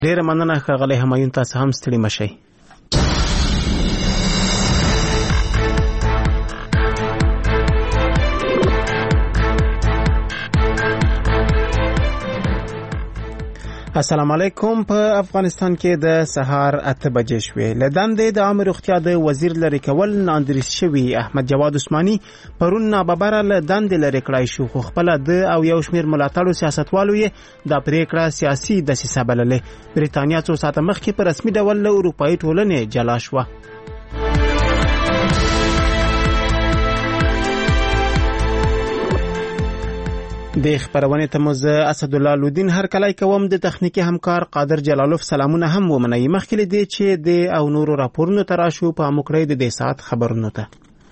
ډیره مننه ښاغلی همایون، تاسو هم ستړي مشئ. السلام علیکم. په افغانستان کې د سهار 8 بجې شوې. له دندې د عامه روغتیا د وزیر لرې کول ناندریس شوی احمد جواد عثماني پرون ناببره له دندې لرې کړای شو، خو خپله د او یو شمېر ملاتړو سیاستوالو یې دا پریکړه سیاسي دسیسه بللې. بریتانیا څو ساعته مخکې په رسمي ډول له اروپایي ټولنې جلا شوه. د خبرونه ته مو زه اسد الله لودین هر کله کوم د تخنیکی همکار قادر جلالوف سلامونه هم ومنئ. مخکې دی چې د او نورو راپورونو تراشو په مکړې د دې ساعت خبرونه ته.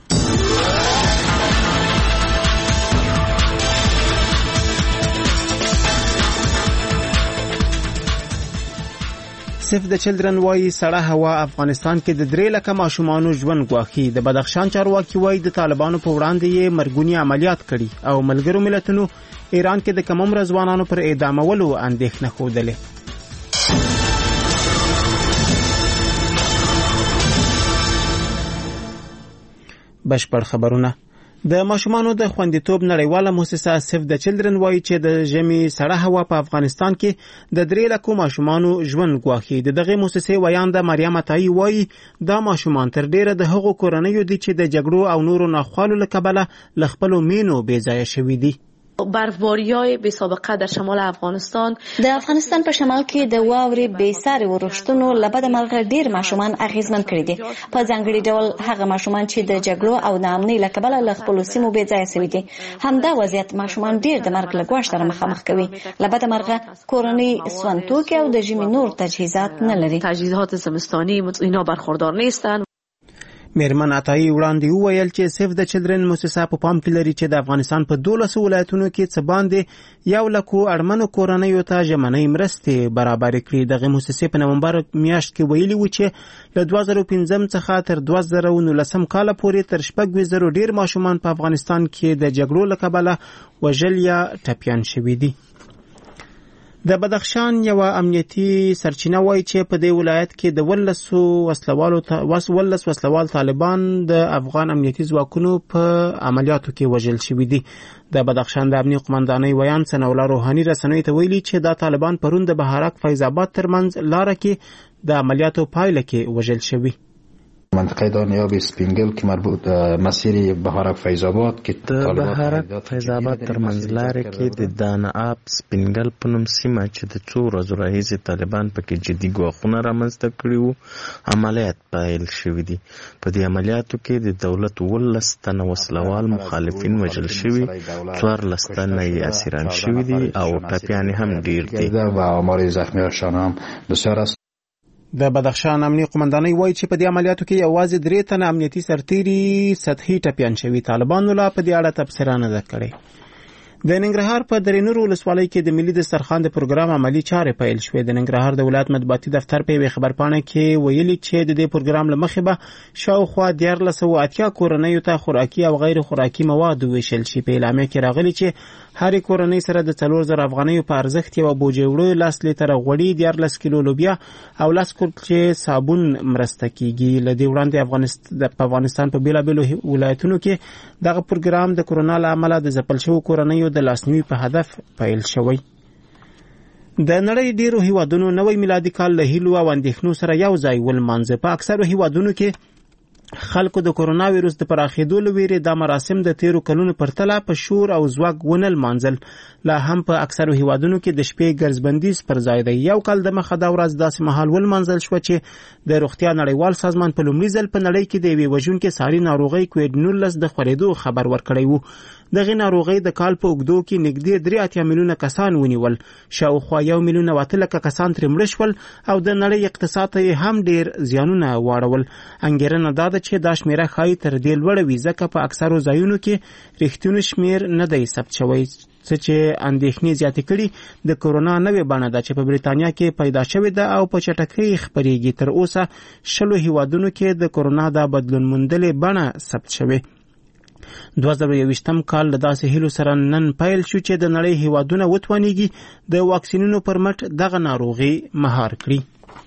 سیف د چلډرن وایي سړه هوا افغانستان کې د 3 لکه ماشومانو ژوند ګواښي. د بدخشان چارواکي وایي د طالبانو په وړاندې یې مرګونی عملیات کړي او ملګرو ملتونو ایران کې د کم عمر ځوانانو پر اعدامولو اندېښنه ښودلې. بشپړ خبرونه. د ماشومانو د خوندیتوب نړیواله مؤسسه سیف د چلډرن وایي چې د ژمي سړه هوا په افغانستان کې د 3 لکو ماشومانو ژوند ګواښي. د دغه مؤسسې ویانده مریم عطایی وایي دا ماشومان تر ډیره د هغو کورنیو دي چې د جګړو او نورو ناخوالو له کبله له خپلو مینو بې ځایه شوي دي. برفباری‌های بی سابقه در شمال افغانستان د افغانستان په شمال کې د واورې بې ساري ورښتونو له بده مرغه ډیر ماشومان اغیزمن کړي دي. په ځانګړي ډول هغه ماشومان چې د جګړو او ناامنۍ له کبله له خپلو سیمو بې ځایه شوي دي. همدا وضعیت ماشومان ډیر د مرګ له ګواښ سره مخامخ کوي. له بده مرغه کورنۍ سون توکي او د ژمي نور تجهیزات نه لري. تجهیزات زمستانی اینا برخوردار نیستن. میرمن عطایی وړاندې وویل چې سیف د چلډرن مؤسسه په پام کې لري چې د افغانستان په 12 ولایتونو کې څه باندې 1 لکو اړمنو کورنیو ته ژمنۍ مرستې برابر کړي. دغه مؤسسې په نومبر میاشت کې ویلي و چې له 2015 څخه تر 2019 کال پورې تر 6,000 ډیر ماشومان په افغانستان کې د جګړو له کبله وژل یا ټپیان شوي دي. د بدخشان یو امنیتي سرچینه وایي چې په دې ولایت کې د 12 وسلوال طالبان د افغان امنیتي ځواکونو په عملیاتو کې وژل شوي دي. د بدخشان د امنیتي قومندانۍ ویان سنوله روحاني رسنیو ته ویلي چې دا طالبان پرون د بهارک فیض آباد ترمنځ لاره کې د عملیاتو پایله کې وژل شوي. منطقه دانیاب سپینگل که مربوط مسیر بهارک فیض آباد که بهارک فیض آباد ترمنځ لاره کې د دانیاب سپینگل په نوم سیمه چې د څو ورځو راهیسې طالبان پکې جدي ګواښونه رامنځته کړي وو عملیات پیل شوي دي. په دې عملیاتو کې د دولت 12 تنه وسلوال مخالفین وژل شوي، 14 تنه یې اسیران شوي دي او ټپیان هم ډیر دي و آمار زخمی‌هاشان هم بسیار است. د بدخشان امنیتي قومندانۍ وایي چې په دې عملیاتو کې یوازې 3 تنه امنیتي سرتیري سطحي ټپیان شوي. طالبانو لا په دې اړه تبصره نه ده کړې. د ننګرهار په درینور ولسوالۍ کې د ملي دسترخوان د پروګرام عملی چارې پیل شوې. د ننګرهار د ولایت مطبوعاتي دفتر په یوه خبرپاڼه کې ویلي چې د دې پروګرام له مخې به شاوخوا 1480 کورنیو ته خوراکي او غیر خوراکي مواد ویشل شي. په اعلامیه کې راغلي چې هر کورنۍ سره د 4000 افغانیو په ارزښت یو بوجۍ وړو 10 لیټره غوړي، 14 کیلو لوبیا او 10 کوټې صابون مرسته کیږي. له دې وړاندې افغانستان په بیلابیلو ولایتونو کې دغه پروګرام د کرونا له امله د ځپل شوو کورنیو د لاسنیوي په هدف پیل شوی. د نړۍ ډیرو هیوادونو نوی میلادي کال له هیلو او اندېښنو سره یو ځای ولمانځه. په اکثرو هیوادونو کې خلکو د کرونا وایروس د پراخېدو له ویرې دا مراسم د تیرو کلونو پرتله په شور او ځواک ونه لمانځل. لا هم په اکثرو هیوادونو کې د شپې ګرځبندیز پر ځای دی. یو کال د مخه دا ورځ داسې مهال ولمانځل شوه چې د روغتیا نړیوال سازمان په لومړي ځل په نړۍ کې د یوې وژونکې ساري ناروغۍ کوویډ-19 د خپرېدو خبر ورکړی و. دغه ناروغۍ د کال په اوږدو کې نږدې 3 میلیونه کسان ونیول. شاوخوا 1 میلیون 8 لکه کسان ترې مړه شول او د نړۍ اقتصاد ته هم ډیر زیانونه واړول. انګېرنه دا ده چې دا شمیره ښایي تر دې لوړه وي ځکه په اکثرو ځایونو کې رښتونی شمیر نه دی ثبت شوی. څه چې اندېښنې زیاتې کړي د کرونا نوې بڼه ده چې په بریتانیا کې پیدا شوې ده او په چټکۍ خپرېږي. تر اوسه 20 هیوادونو کې د کرونا د بدلون موندلې بڼه ثبت شوې. 2021م کال له داسې هیلو سره نن پیل شو چې د نړۍ هیوادونه وتوانیږي د واکسینونو پر مټ دغه ناروغي مهار کړي.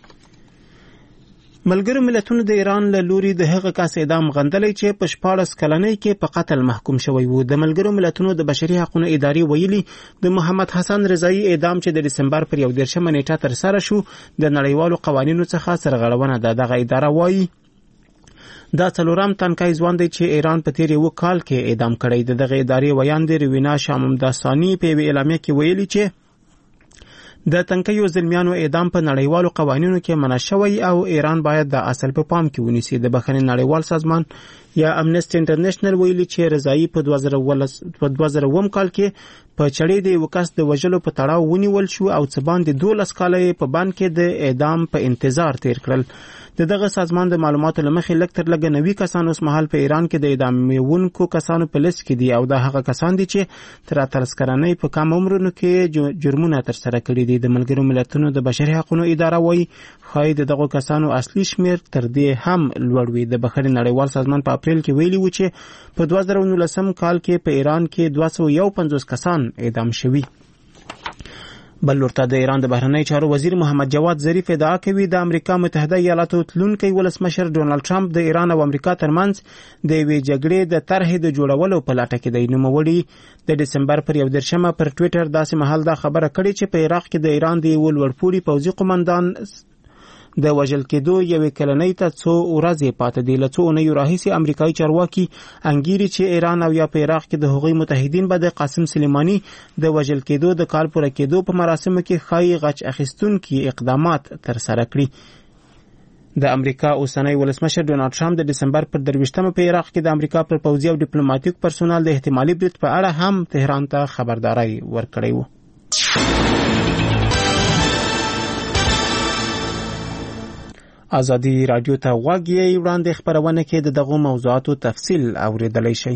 ملګرو ملتونو د ایران له لوري د هغه کس اعدام غندلی چې په 14 کلنۍ کې په قتل محکوم شوی و. د ملګرو ملتونو د بشري حقوقو ادارې ویلي د محمد حسن رضایی اعدام چې د دسمبر پر 11 نیټه تر سره شو د نړیوالو قوانینو څخه سرغړونه ده. دغه اداره وایي دا څلورم تنکای ځوان دی چې ایران په تیر یو کال کې اعدام کړی. دغه ادارې ویان دی روینا شاممداسانی په اعلامیه کې ویلي چې د تنکیو ظلمیانو اعدام په نړیوالو قوانینو کې منع شوی او ایران باید د اصل په پام کې ونیسي. د بخښنې نړیوال سازمان یا امنسټي انټرنیشنل ویلي چې رضایی په 2000 کال کې په چړې د یو کس د وژلو په تړاو ونیول شو او څه باندې 12 کاله په بند کې د اعدام په انتظار تیر کړل. دغه سازمان د معلوماتو لمخې لږ تر لږه 90 کسان اوس مهال په ایران کې د اعدامونکو کسانو په لیست کې دي او دا هغه کسان دي چې تر 18 کلنۍ په کم عمرونو کې جرمونه تر سره کړي دي. د ملګرو ملتونو د بشري حقوقو اداره وایي خای دغه کسانو اصلي شمیر تر دې هم لوړ وي. د بخښنې نړیوال سازمان په اپریل کې ویلي و چې په 2019 کال کې په ایران کې 251 کسان اعدام شوي. بل ورته د ایران د بهرنی چارو وزیر محمد جواد ظریف ادعا کوي د امریکا متحده ایالاتو تلونکي ولسمشر ډونالد ټرمپ د ایران او امریکا ترمنځ د یوې جګړې د طرحې د جوړولو په لټه کې دی. نوموړي د دسمبر پر 11 پر ټویټر داسې مهال دا خبره کړې چې په عراق کې د ایران د یو لوړپوړي پوځي قومندان د وژل کېدو یوې کلنۍ ته څو ورځې پاتې دي. له څو اونیو راهیسې امریکایي چارواکي انګیري چې ایران او یا په عراق کې د هغوی متحدین به د قاسم سلیماني د وژل کېدو د کال پوره کېدو په مراسمو کې ښایي غچ اخیستونکي اقدامات ترسره کړي. د امریکا اوسنی ولسمشر ډونالد ټرمپ د دسمبر پر 23 په عراق کې د امریکا پر پوځي او ډیپلوماټیک پرسونل د احتمالي برید په اړه هم تهران ته خبرداري ورکړی و. ازادي رادیو ته غوږ یې وړاندې خبرونه کې د دغو موضوعاتو تفصیل اوریدلی شئ.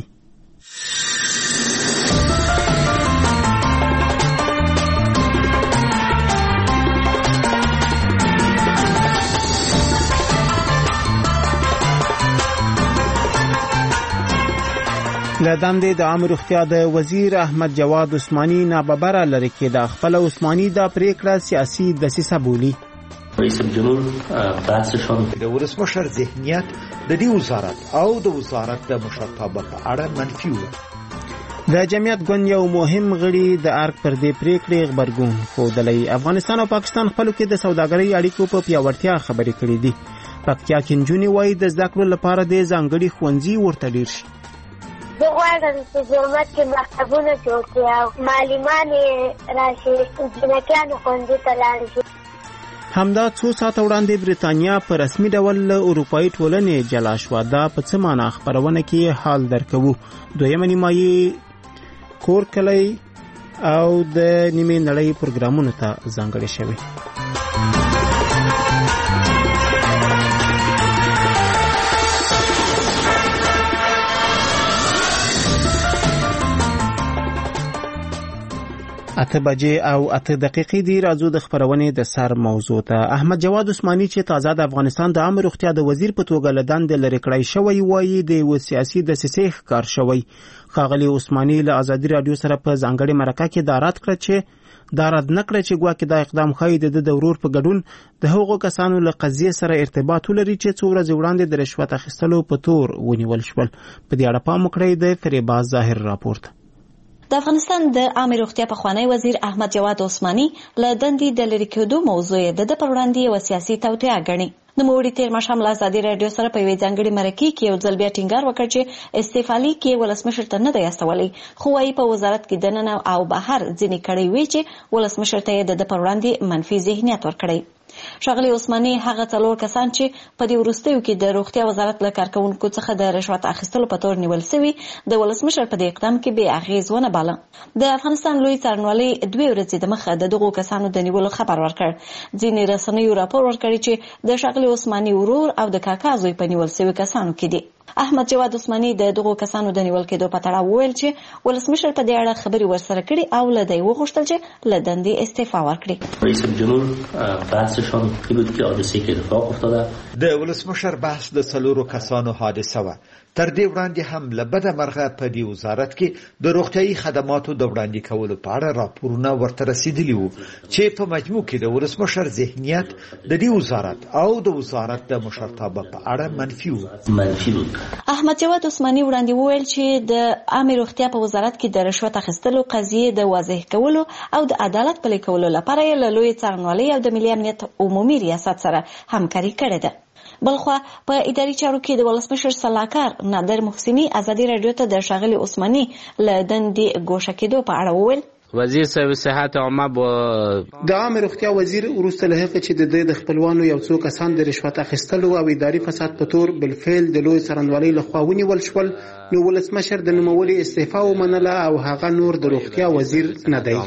له دندې د عامه روغتیا د وزیر احمد جواد عثماني ناببره لري کې د خپل عثماني د پریکړه سیاسي دسیسه بولي. رئیس الجمهور بحثشان د ولسمشر ذهنیت د دې وزارت او د وزارت د مشرتابه په اړه منفي و. د جمعیت ګوند یو مهم غړي د ارګ پر دې پریکړې غبرګون ښودلی. افغانستان او پاکستان خپلو کې د سوداګرۍ اړیکو په پیاوړتیا خبرې کړې دي. پکتیا کې نجونې وایي د زده کړو لپاره د ځانګړي ښوونځي ورته ډیر شي. زه غواړم چې زرمت کې مکتبونه جوړ کړي او معلمان راشي جنکیانو ښوونځي ته لاړ شي. همدا څو ساعته وړاندې بریتانیا په رسمي ډول له اروپایي ټولنې جلا شوه. دا په څه معنا خبرونه کې حال درکوو. دویمه نیمایي کور کلی او د نیمې نړۍ پروګرامونو ته ځانګړې شوی. اته بجې او 8 دقیقې دی. راځو د خبرونې د سر موضوع ته. احمد جواد عثماني چې تازه د افغانستان د عامه روغتیا د وزیر په توګه له دندې لرې کړی شوی وایي د یو سیاسي دسیسې ښکار شوی. ښاغلي عثماني له ازادي رادیو سره په ځانګړې مرکه کې دا رد نکړه چې ګواکې دا اقدام ښایي د ورور په ګډون د هغو کسانو له قضیې سره ارتباط ولري چې څو ورځې وړاندې د رشوت اخیستلو په تور ونیول شول. په دې اړه پام وکړئ د فریباز ظاهر راپورټ. د افغانستان د عامه روغتیا پخوانی وزیر احمد جواد عثماني له دندې د لرې کېدو موضوع د پر وړاندې یو سیاسي توطئه ګڼي. نوموړي تیر ماښام له ازادي رادیو سره په یوې ځانګړې مرکې کې یو ځل بیا ټینګار وکړ چې استعفا لیک ولسمشر ته نه دی استولی، خو وايي په وزارت کې دننه او بهر ځینې کړي وی چې ولسمشر ته د پر وړاندې منفي ذهنیت ورکړي. ښاغلي عثماني هغه څلور کسان چې په دې وروستیو کې د روغتیا وزارت له کارکونکو څخه د رشوت اخیستلو په تور نیول شوي د ولسمشر په دې اقدام کې بې اغېز ونه باله. د افغانستان لوی څارنوالۍ 2 ورځې د مخه د دغو کسانو د نیولو خبر ورکړ. ځینې رسنیو راپور ورکړی چې د ښاغلي عثماني ورور او د کاکا زوی په نیول شوي کسانو کې دي. احمد جواد عثماني د دغو کسانو د نیول کېدو په تړاو وویل چې ولسمشر په دې اړه خبرې ورسره کړي او له دوی وغوښتل چې له دندې استعفا ورکړي. رئیس الجمهور بحثشان این بود که حادثه‌ای که اتفاق افتاده د ولسمشر بحث د څلورو کسانو حادثه و تر دې وړاندې هم له بده مرغه په دې وزارت کې د روغتیايي خدماتو د وړاندې کولو په اړه راپورونه ورته رسیدلي وو چې په مجموع کې د ولسمشر ذهنیت د دې وزارت او د وزارت د مشرتابه په اړه منفي وو. احمد جواد عثماني وړاندې وویل چې د عامه روغتیا په وزارت کې د رشوت اخیستلو قضیې د واضح کولو او د عدالت پلي کولو لپاره یې له لوی څارنوالۍ او د ملي امنیت عمومي ریاست سره همکاري کړې ده. بلخوا په اداري چارو کې د ولسمشر صلاحکار نادر محسني ازادي رادیو ته د ښاغلي عثماني له دندې ګوښه کېدو په اړه وویل. وزیر صاحب صحت عامه د عامه روغتیا وزیر وروسته له هغه چې د خپلوانو یو څو کسان د رشوت اخیستلو او اداري فساد په تور بالفعل د لوی څارنوالۍ لخوا ونیول شول، نو ولسمشر د نوموړي استعفا ومنله او هغه نور د روغتیا وزیر نه دی.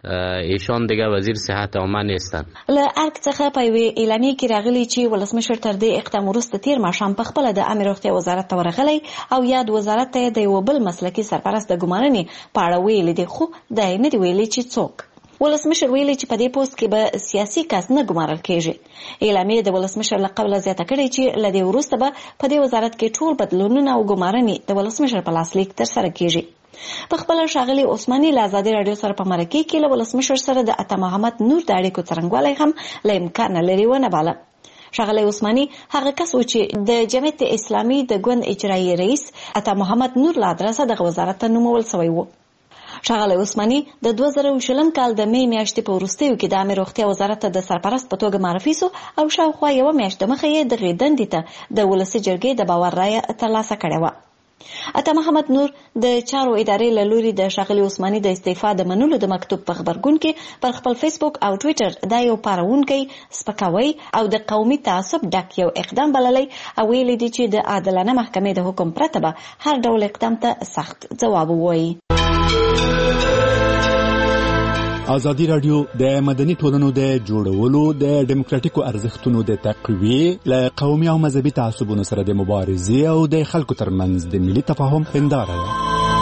ایشان دیگه وزیر صحت عامه نیستن. له ارګ څخه په یوې اعلامیه کې راغلي چې ولسمشر تر دې اقدام وروسته تیر ماښام په خپله د عامه روغتیا وزارت ته ورغلی او یاد وزارت ته د یو بل مسلکي سرپرست د ګمارنې په اړه ویلي دي، خو دا یې نه دي ویلي چې څوک. ولسمشر ویلي چې په دې پوسټ کې به سیاسي کس نه ګمارل کېږي. اعلامیه د ولسمشر له قبله زیاته کړې چې له دې وروسته به په دې وزارت کې ټول بدلونونه او ګمارنې د ولسمشر په لاسلیک ترسره کېږي. په خپله ښاغلي عثماني له ازادي راډیو سره په مرکې کې له ولسمشر سره د عطا محمد نور د اړیکو څرنګوالی هم له امکان لرې ونه باله. ښاغلی عثماني هغه کس و چې د جمعیت اسلامي د ګوند اجرایي رئیس عطا محمد نور له ادرسه دغه وزارت ته نومول شوی و. ښاغلی عثماني د 2020 کال د می میاشتې په وروستیو کې د عامه روغتیا وزارت ته د سرپرست په توګه معرفي سو او شاوخوا یوه میاشت دمخه یې دغې دندې ته د ولسي جرګې د باور رایه ترلاسه کړې وه. عطا محمد نور د چارو ادارې له لوري د ښاغلي عثماني د استعفا د منلو د مکتوب په غبرګون کې پر خپل فیسبوک او ټویټر دا یو پارونکی، سپکاوی او د قومي تعصب ډک یو اقدام بللی او ویلي دي چې د عادلانه محکمې د حکم پرته به هر ډول اقدام ته سخت ځواب ووایي. ازادي راډیو د مدني ټولنو د جوړولو د ډیموکراټیکو ارزښتونو د تقویې له قومي او مذهبي تعصبونو سره د مبارزې او د خلکو ترمنځ د ملي تفاهم هنداره ده.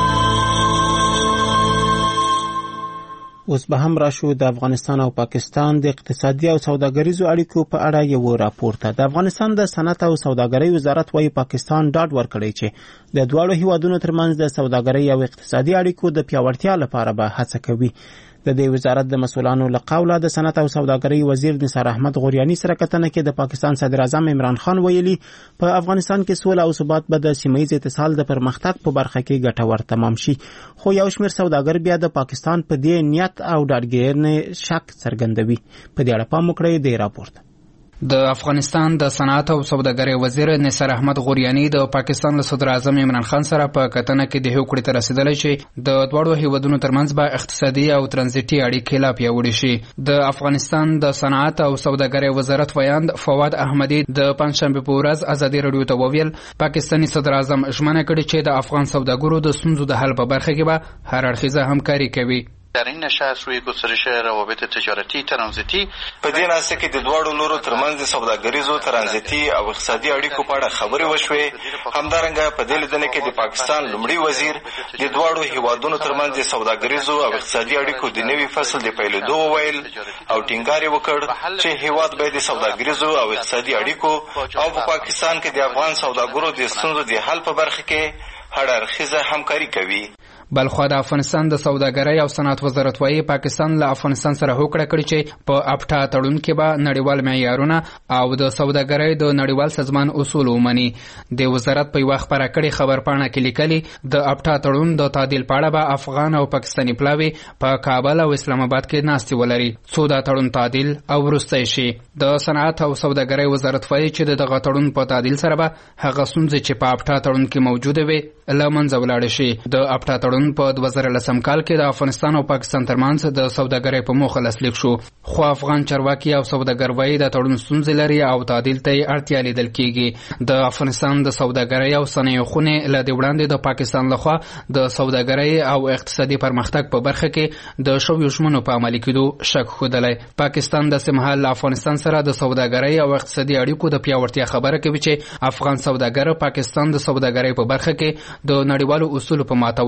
اوس به هم راشو د افغانستان او پاکستان د اقتصادي او سوداګریزو اړیکو په اړه یو راپور ته. د افغانستان د صنعت او سوداګرۍ وزارت وايي پاکستان ډاډ ورکړی چې د دواړو هیوادونو ترمنځ د سوداګرۍ او اقتصادي اړیکو د پیاوړتیا لپاره به هڅه کوي. د دې وزارت د مسؤلانو له قوله د صنعت او سوداګرۍ وزیر نثار احمد غوریاني سره کتنه کې د پاکستان صدر اعظم عمران خان ویلي په افغانستان کې سوله او ثبات به د سیمه ییز اتصال د پرمختګ په برخه کې ګټور تمام شي، خو یو شمېر سوداګر بیا د پاکستان په دې نیت او ډاډګیرنې شک څرګندوي. په دې اړه پام وکړئ د راپورته. د افغانستان د صنعت او سوداګرۍ وزیر نثار احمد غوریاني د پاکستان له صدر اعظم عمران خان سره په کتنه کې د هوکړې ته رسیدلی چې د دواړو هیوادونو ترمنځ به اقتصادي او ترانزیتي اړیکې لا پیاوړې شي. د افغانستان د صنعت او سوداګرۍ وزارت ویاند فواد احمدي د پنځشنبې په ورځ ازادي راډیو ته وویل پاکستاني صدر اعظم ژمنه کړې چې د افغان سوداګرو د ستونزو د حل په برخه کې به هر اړخیزه همکاري کوي. در این نشست روی گسترش روابط تجارتی ترانزیتی په دې ناسته کې د دواړو لورو ترمنځ د سوداګریزو ترانزیتي او اقتصادي اړیکو په اړه خبرې وشوې. همدارنګه په دې لیدنه کې د پاکستان لومړي وزیر د دواړو هیوادونو ترمنځ د سوداګریزو او اقتصادي اړیکو د نوي فصل د پیلېدو وویل او ټینګار یې وکړ چې هیواد باید د سوداګریزو او اقتصادي اړیکو او په پاکستان کې د افغان سوداګرو د ستونزو د حل په برخه کې هر اړخیزه همکاري کوي. بلخوا د افغانستان د سوداګرۍ او صنعت وزارت وايي پاکستان له افغانستان سره هوکړه کړې چې په اپټا تړون کې به نړیوال معیارونه او د سوداګرۍ د نړیوال سازمان اصول ومني. د وزارت په یوه خپره کړې خبرپاڼه کې لیکلي د اپټا تړون د تعدیل په اړه به افغان او پاکستاني پلاوي په کابل او اسلام آباد کې ناستې ولري څو دا تړون تعدیل او وروستی شي. د صنعت او سوداګرۍ وزارت وايي چې دغه تړون په تعدیل سره به هغه ستونزې چې په اپټا تړون کې موجوده وي له منځه ولاړې شي. د اپټا تړون په 2010 کال کې د افغانستان او پاکستان ترمنځ د سوداګرۍ په موخه لاسلیک شو، خو افغان چارواکي او سوداګر وايي د تړون ستونزې لري او تعدیل ته اړتیا لیدل کیږي. د افغانستان د سوداګرۍ او صنایعو خونې له دې وړاندې د پاکستان لخوا د سوداګرۍ او اقتصادي پرمختګ په برخه کې د شویو ژمنو په عملي کېدو شک ښودلی. پاکستان د سمهال له افغانستان سره د سوداګرۍ او اقتصادي اړیکو د پیاوړتیا خبره کوي چې افغان سوداګر پاکستان د سوداګرۍ په برخه کې د نړیوالو اصولو په ماتولو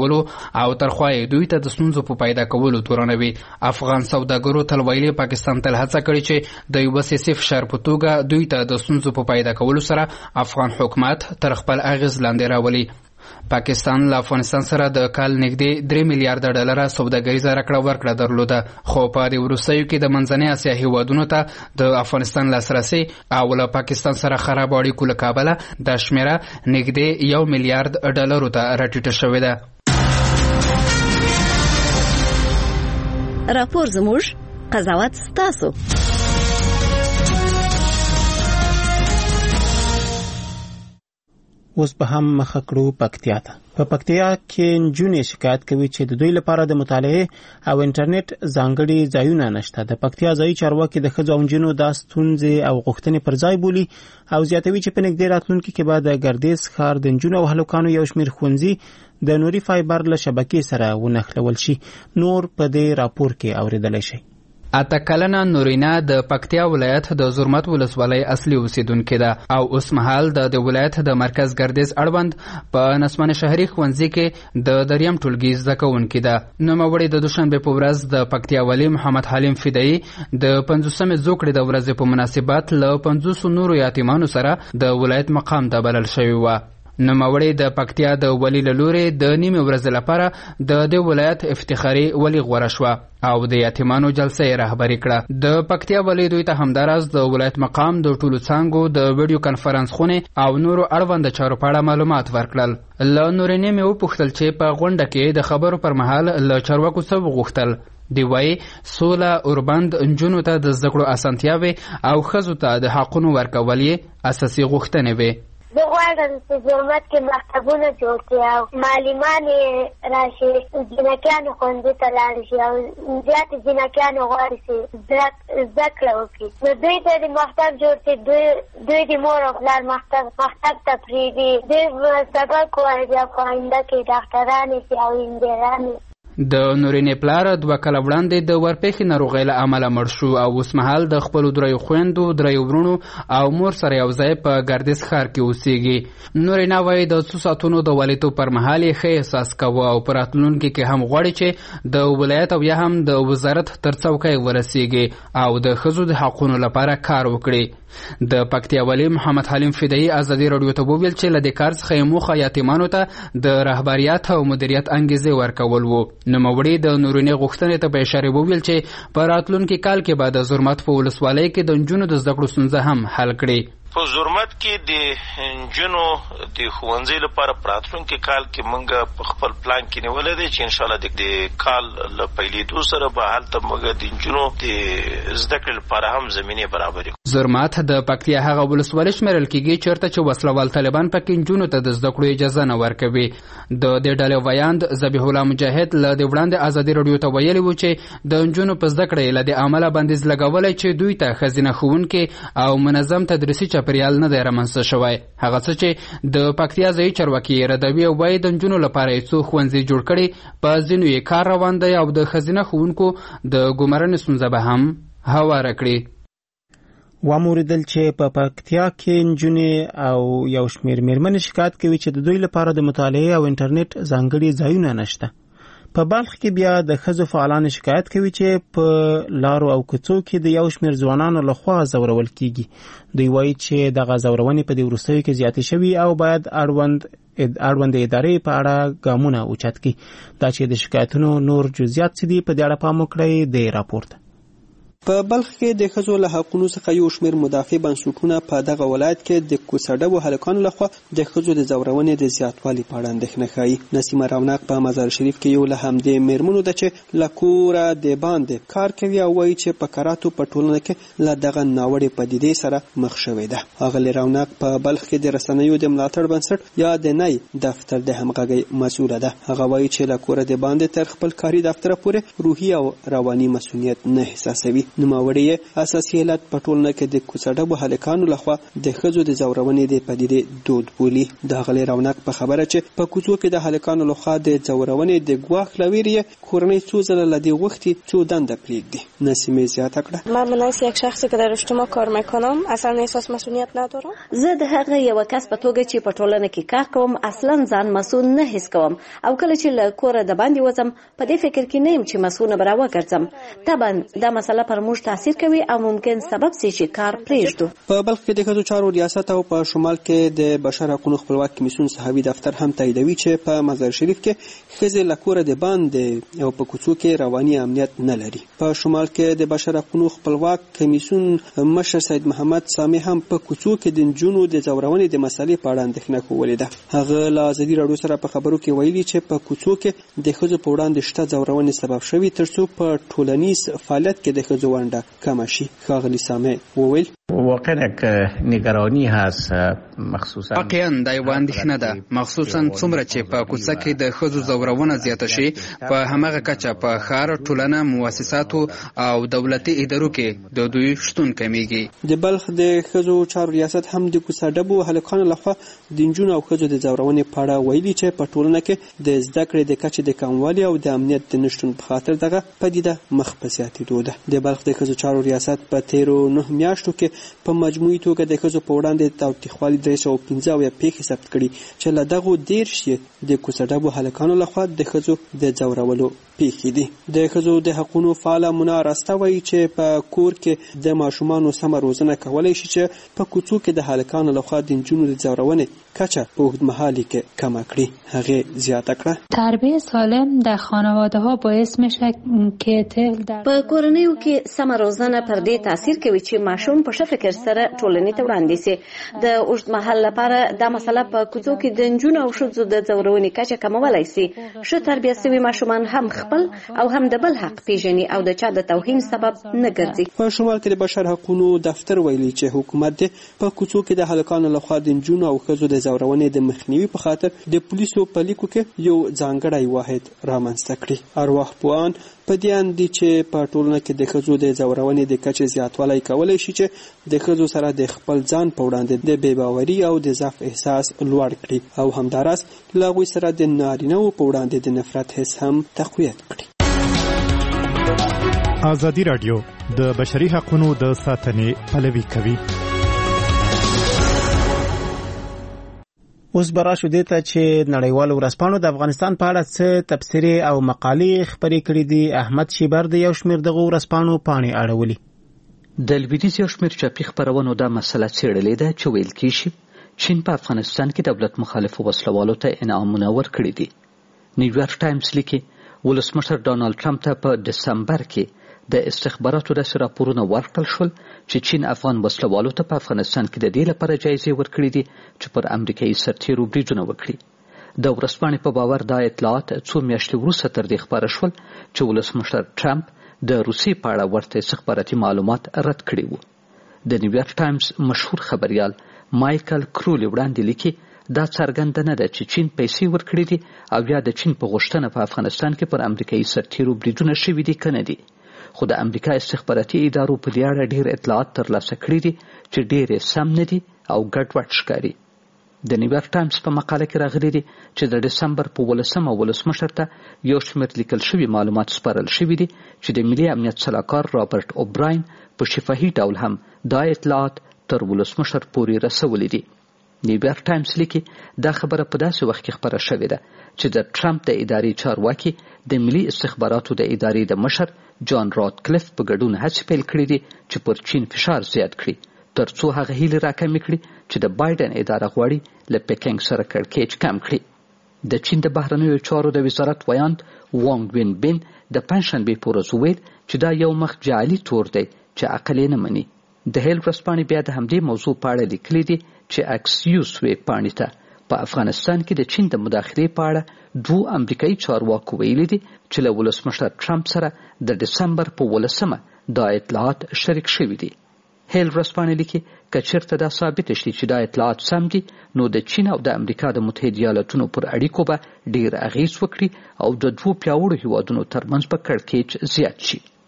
او ترخوا دوی ته د ستونزو په پیدا کولو تورنوي. افغان سوداګرو تل ویلي پاکستان تل هڅه کړې چې د یو سیاسي فشار په توګه دوی ته د ستونزو په پیدا کولو سره افغان حکومت تر خپل اغیز لاندې راولي. پاکستان له افغانستان سره د کال نږدې 3 میلیارډ ډالر سوداګریزه راکړه ورکړه درلوده، خو په دې وروستیو کې د منځنۍ اسیا هیوادونو ته د افغانستان لاسرسي او له پاکستان سره خراب اړیکو له کبله د شمیره نږدې 1 میلیارډ ډالرو ته راټیټه شوې ده. راپور زموږ، قضاوت ستاسو. اوس به هم مخه کړو پکتیا ته. په پکتیا کې نجونې شکایت کوي چې د دوی لپاره د مطالعې او انټرنیټ ځانګړي ځایونه نشته. د پکتیا ځایي چارواکي د ښځو او نجونو دا ستونزې او غوښتنې پر ځای بولي او زیاتوي چې په نږدې راتلونکي کې به د ګردیز ښار د نجونو او هلکانو یو شمېر ښوونځي د نوري فایبر له شبکې سره ونښلول شي. نور په دې راپور کې اورېدلی شئ. اته کلنه نورینا د پکتیا ولایت د زرمت ولسوالۍ اصلي اوسیدونکې ده او اوس مهال د ولایت د مرکز ګردیز اړوند په نسمانه شهري ښوونځي کې د دریم ټولګي زده کوونکې ده. نوموړې د دوشنبه په ورځ د پکتیا والي محمد حلیم فدایي د 50مې زوکړې د ورځې په مناسبت له 500 نورو یتیمانو سره د ولایت مقام ته بلل شوی و. نوموړې د پکتیا د والي له لورې د نیمې ورځې لپاره د دې ولایت افتخاري والي غوره شوه او د یتیمانو جلسه یې رهبري کړه. د پکتیا والي دوی ته همداراز د ولایت مقام د ټولو څانګو د ویډیو کنفرانس خونې او نورو اړوند چارو په اړه معلومات ورکړل. له نورینې مې وپوښتل چې په غونډه کې د خبرو پر مهال له چارواکو څه وغوښتل. دی وایي سوله اوربند نجونو ته د زده کړو اسانتیاوې او ښځو ته د حقونو ورکول یې اساسي غوښتنې وې. زه غواړم چې زرمت کې مکتبونه جوړ کړي او معلمان راشي، جنکیانو ښوونځي ته لاړ شي او زیات جنکیانو غواړي چې زده کړه وکړي. نو دوی ته د مکتب جوړ کړي، دوی د مور او پلار مکتب ته پرېږدي، دوی سبق وایي بیا په آینده کې ډاکټرانې شي او انجینرانې. د نورینې پلار 2 کاله وړاندې د ورپېښې ناروغۍ له امله مړ شو او اوس مهال د خپلو 3 خویندو 3 ورونو او مور سره یو ځای په ګردیز ښار کې اوسېږي. نورینا وایي د څو ساعتونو د والیتوب پر مهال یې ښه احساس کوه او په راتلونکي کې هم غواړي چې د ولایت او یا هم د وزارت تر څوکۍ ورسېږي او د ښځو د حقونو لپاره کار وکړي. د پکتیا والي محمد حلیم فدایي ازادي راډیو ته وویل چې له دې کار څخه یې موخه یتیمانو ته د رهبریت او مدیریت انګیزې ورکول و. نوموړي د نورینې غوښتنې ته په اشاره وویل چې په راتلونکي کال کې به د زرمت په ولسوالۍ کې د نجونو د زده کړو ستونزه هم حل کړي. په زرمت کې د نجونو د ښوونځي لپاره په راتلونکي کال کې موږ په خپل پلان کې نیولې دی چې انشاءالله د کال له پیلېدو سره به هلته موږ د نجونو د زده کړې لپاره هم زمینې برابرې کړو. زرمت د پکتیا هغه ولسوالۍ شمیرل کېږي چېرته چې وسلوال طالبان پکې نجونو ته د زده کړو اجازه نه ورکوي. د دې ډلې ویاند ذبیح الله مجاهد له دې وړاندې ازادي راډیو ته ویلي و چې د نجونو په زده کړې له دې امله بندیز لګولی چې دوی ته ښځینه ښوونکي او منظم تدریسي چاپیریال نه دی رامنځته شوی. هغه څه چې د پکتیا ځایي چارواکي یې ردوي او وایي د نجونو لپاره یې څو ښوونځي جوړ کړي، په ځینو یې کار روان دی او د ښځینه ښوونکو د ګمارنې ستونزه به هم هواره کړي. واوریدل چې په پکتیا کې نجونې او یو شمېر میرمنې شکایت کوي چې د دوی لپاره د مطالعې او انټرنیټ ځانګړي ځایونه نشته. په بلخ کې بیا د ښځو فعالان شکایت کوي چې په لارو او کوڅو کې د یو شمېر ځوانانو لخوا ځورول کیږي. دوی وایي چې دغه ځورونې په دې وروستیو کې زیاتې شوي او باید اړوند ادارې په اړه ګامونه اوچت کړي. دا چې د شکایتونو نور جزئیات څه دي په دې اړه پام وکړئ د راپور ته. په بلخ کې د ښځو له حقونو څخه یو شمېر مدافع بنسټونه په دغه ولایت کې د کوڅډو هلکانو لخوا د ښځو د ځورونې د زیاتوالي په اړه اندېښنه ښایي. نسیمه رونق په مزار شریف کې یو له همدې میرمنو ده چې له کوره د باندې کار کوي او وایي چې په کراتو په ټولنه کې له دغه ناوړې پدیدې سره مخ شوې ده. اغلې رونق په بلخ کې د رسنیو د ملاتړ بنسټ یا د نی دفتر د همغږۍ مسؤله ده. هغه وایي چې له کوره د باندې تر خپل کاري دفتر پورې روحي او رواني مسؤلیت نه احساسوي. نوموړی اساسي علت په ټولنه کې د کوڅډبو هلکانو لخوا د ښځو د ځورونې د پدیدې دود بولي. د غلې رونق په خبره چې په کوڅو کې د هلکانو لخوا د ځورونې د ګواښ لویری کورنۍ څو ځله لدی وختي څو دنده پریږدي. نسیمه زیاته کړه. من به نفس یک شخصی که در اجتماع کار میکنم اصلا احساس مسئولیت ندارم. زه د هغه یو کس په توګه چې په ټولنه کې کار کوم اصلا ځان مسؤل نه حس کوم او کله چې له کوره د باندې وځم په دې فکر کې نه یم چې مسؤل به راوګرځم. طبعا دا مسله پر موږ تاثیر کوي او ممکن سبب شي چې کار پرېږدو. په بلخ کې د ښځو چارو ریاست او په شمال کې د بشر حقوقو خپلواک کمیسیون صحوي دفتر هم تاییدوي چې په مزار شریف کې ښځې له کوره د باندې او په کوڅو کې رواني امنیت نه لري. په شمال کې د بشر حقوقو خپلواک کمیسیون مشر سید محمد سامي هم په کوڅو کې د نجونو د ځورونې د مسلې په اړه اندېښنه کولې ده. هغه له ازادي راډیو سره په خبرو کې ویلي چې په کوڅو کې د ښځو په وړاندې شته ځورونې سبب شوي ترڅو په ټولنیز فعالیت کې د ښځو ونډه کمه شي. ښاغلي سامي وویل واقعا نگرانی هست مخصوصا واقعا دا یو اندېښنه ده مخصوصا څومره چې په کوڅه کې د ښځو ځورونه زیاته شي په همغه کچه په ښار ټولنه مؤسساتو او دولتي ادارو کې د دوی شتون کمیږي. د بلخ د ښځو چارو ریاست هم د کوڅډبو هلکانو لخوا د نجونو او ښځو د ځورونې په اړه ویلي چې په ټولنه کې د زده کړې د کچې د کموالي او د امنیت د نشتون په خاطر دغه پدیده مخ په زیاتېدو ده. د بلخ د ښځو چارو ریاست په تیرو 9 میاشتو کې په مجموعي توګه د ښځو په وړاندې تاوتریخوالي 315 پیښې ثبت کړي چې له دغو 13 د کوڅډبو هلکانو لخوا د ښځو د ځورولو پیښې دي. د ښځو د حقوقو فعاله منا راسته وایي چې په کور کې د ماشومانو سمه روزنه کولای شي چې په کوڅو کې د هلکانو لخوا د نجونو د ځورونې کچه په اوږدمهالي کې کمه کړي. هغه زیاته کړه تربیت سالم در خانواده ها باعث میشه که په کورنیو کې سمه روزنه پر دې تاثیر کوي چې ماشوم په ښه فکر سره ټولنې ته وړاندې شي. د اوږدمهال لپاره دا مسله په کوڅو کې د نجونو او ښځو د ځورونې کچه کمولای شي. ښه تربیت شوي ماشومان هم خپل او هم د بل حق پیژني او د چا د توهین سبب نه ګرځي. په شمال کې د بشر حقوقو دفتر ویلي چې حکومت په کوڅو کې د هلکانو لخوا د نجونو او ښځو د ځورونې د مخنیوي په خاطر د پولیسو په لیکو کې یو ځانګړی واحد رامنځته کړي. ارواح پوهان په دې اندي چې په ټولنه کې د ښځو د ځورونې د کچې زیاتوالی کولای شي چې د ښځو سره د خپل ځان په وړاندې د بې باوري او د ضعف احساس لوړ کړي او همداراز له هغوی سره د نارینه‌وو په وړاندې د نفرت حس هم تقویت کړي. ازادي راډیو د بشري حقوقو د ساتنې پلوي کوي. اوس براشو دیتا چې نړیوالو ورځپاڼو د افغانستان په اړه څه تبصرې او مقالې خپرې کړې دي. احمد شیبر د یو شمېر دغه ورځپاڼو پاڼې اړولي. د لویدیځ یو شمېر چاپي خپرونو دا مسله څېړلې ده چې ویل کېږي چین په افغانستان کې دولت مخالفو وسلوالو ته انعامونه ورکړي دي. نیویارک ټایمز لیکي ولسمشر ډانالډ ټرمپ ته په دسمبر کې د استخباراتو داسې راپورونه ورکړل شول چې چین افغان وسلوالو ته په افغانستان کې د دې لپاره جایزې ورکړي دي چې پر امریکایي سرتیرو بریدونه وکړي. د ورځپاڼې په باور دا اطلاعات څو میاشتې وروسته تر دې خپاره شول چې ولسمشر ټرمپ د روسیې په اړه ورته استخباراتي معلومات رد کړي وو. د نیویارک ټایمز مشهور خبریال مایکل کرولی وړاندې لیکي دا څرګنده نه ده چې چین پیسې ورکړي دي او یا د چین په غوښتنه په افغانستان کې پر امریکایي سرتیرو بریدونه شوي دي که نه دي. خو د امریکا استخباراتي ادارو په دې اړه ډېر اطلاعات ترلاسه کړي دي چې ډېرې سم نه دي او ګډوډ ښکاري. د نیویارک ټایمز په مقاله کې راغلي دي چې د دسمبر په 18 ولسمشر ته یو شمېر لیکل شوي معلومات سپارل شوي دي چې د ملي امنیت سلاکار رابرټ اوبراین په شفاهي ډول هم دا اطلاعات تر ولسمشر پورې رسولي دي. نیویارک ټایمز لیکي دا خبره په داسې وخت کې خبره شوې ده چې د ټرمپ د ادارې چارواکي د ملي استخباراتو د ادارې د مشر جان راتکلیف په ګډون هڅې پیل کړې دي چې پر چین فشار زیات کړي ترڅو هغه هیلې راکمې کړي چې د بایدن اداره غواړي له پیکنګ سره کړکېچ کم کړي. د چین د بهرنیو چارو د وزارت ویاند وانګ وین بین د پنجشنبې په ورځ وویل چې دا یو مخ جعلي تور دی چې عقل یې نه مني. د هیل ورځپاڼې بیا د همدې موضوع په اړه لیکلي دي چې اکسیوس وې پاڼې ته په افغانستان کې د چین د مداخلې په اړه 2 امریکایي چارواکو ویلي دي چې له ولسمشر ټرمپ سره د دسمبر په 18 دا اطلاعات شریک شوي دي. هیل ورځپاڼې لیکي که چېرته دا ثابت شي چې دا اطلاعات سم دي نو د چین او د امریکا د متحده ایالاتونو پر اړیکو به ډېر اغیز وکړي او د 2 پیاوړو هیوادونو ترمنځ به کړکېچ زیات شي.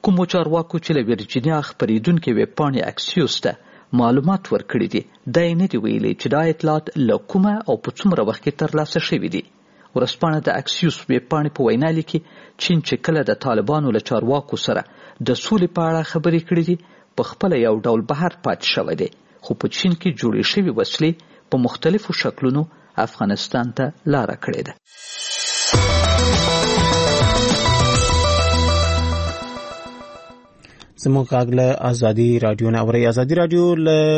کومو چارواکو چې له ورجینیا خپرېدونکې ویبپاڼې اکسیوس ته معلومات ورکړي دي دا یې نه دي ویلي چې دا اطلاعات له کومه او په څومره وخت کې ترلاسه شوي دي. ورځپاڼه د اکسیوس ویبپاڼې په وینا لیکي چین چې کله د طالبانو له چارواکو سره د سولې په اړه خبرې کړې دي په خپله یو ډول بهر پاتې شوی دی، خو په چین کې جوړې شوي وسلې په مختلفو شکلونو افغانستان ته لاره کړې ده. زموږ غږ له ازادي رادیو نه اورئ. ازادي رادیو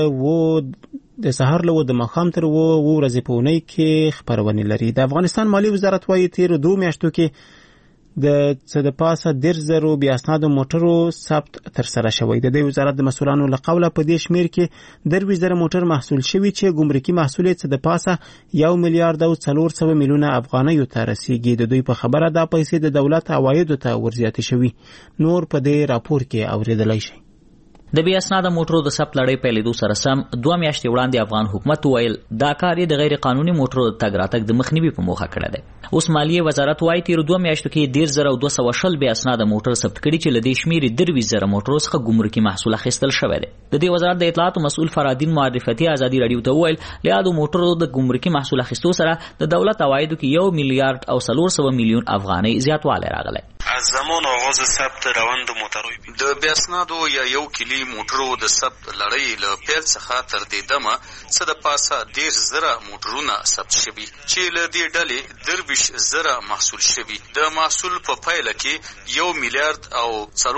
د سهار له د ماښام تر 2 ورځې په اونۍ کې خپرونې لري. د افغانستان مالی وزارت وايي تیرو 2 میاشتو کې د څه د پاسه 10,000 بیا اسنادو موټرو ثبت ترسره شوی. د دې وزارت د مسؤلانو له قوله په دې شمیر کې 2,000 موټر محصول شوي چې ګمرکي محصول څه د پاسه 1 میلیارډ او 400 میلیونه افغانیو ته رسیږي. د دوی په خبره دا پیسې د دولت عوایدو ته ورزیاتې شوي. نور په دې راپور کې اوریدلای شئ. د بیا اسناد موټرو د ثبت لړۍ پیلېدو سره سم 2 میاشتې وړاندې افغان حکومت ویل دا کار د غیر قانوني موټرو د تګ راتګ د مخنیوي په موخه کړی دی. اوس مالیې وزارت وايي تیر 2 میاشتو کې 10,200 بیا اسناد موټر ثبت کړي چې لدې شمیر 23,000 موټرو څخه ګمرکي محصول اخیستل شوی دی. د دې وزارت د اطلاعات مسؤل فرادین معرفتي ازادي رادیو ته ویل لیادو موټرو د ګمرکي محصول اخیستو سره د دولت عوایدو کې 1 میلیارډ او 400 میلیون افغانۍ زیاتوالی راغلی. از زمان آغاز ثبت روند موټرو د بیا اسنادو یا 1 کیلو موټرو د ثبت لړۍ له پیل څخه تر دې دمه څه د پاسه 10,000 موټرونه ثبت شوي چې له دې ډلې 23,000 محصول شوي. د محصول په پایله کې 1 میلیارډ او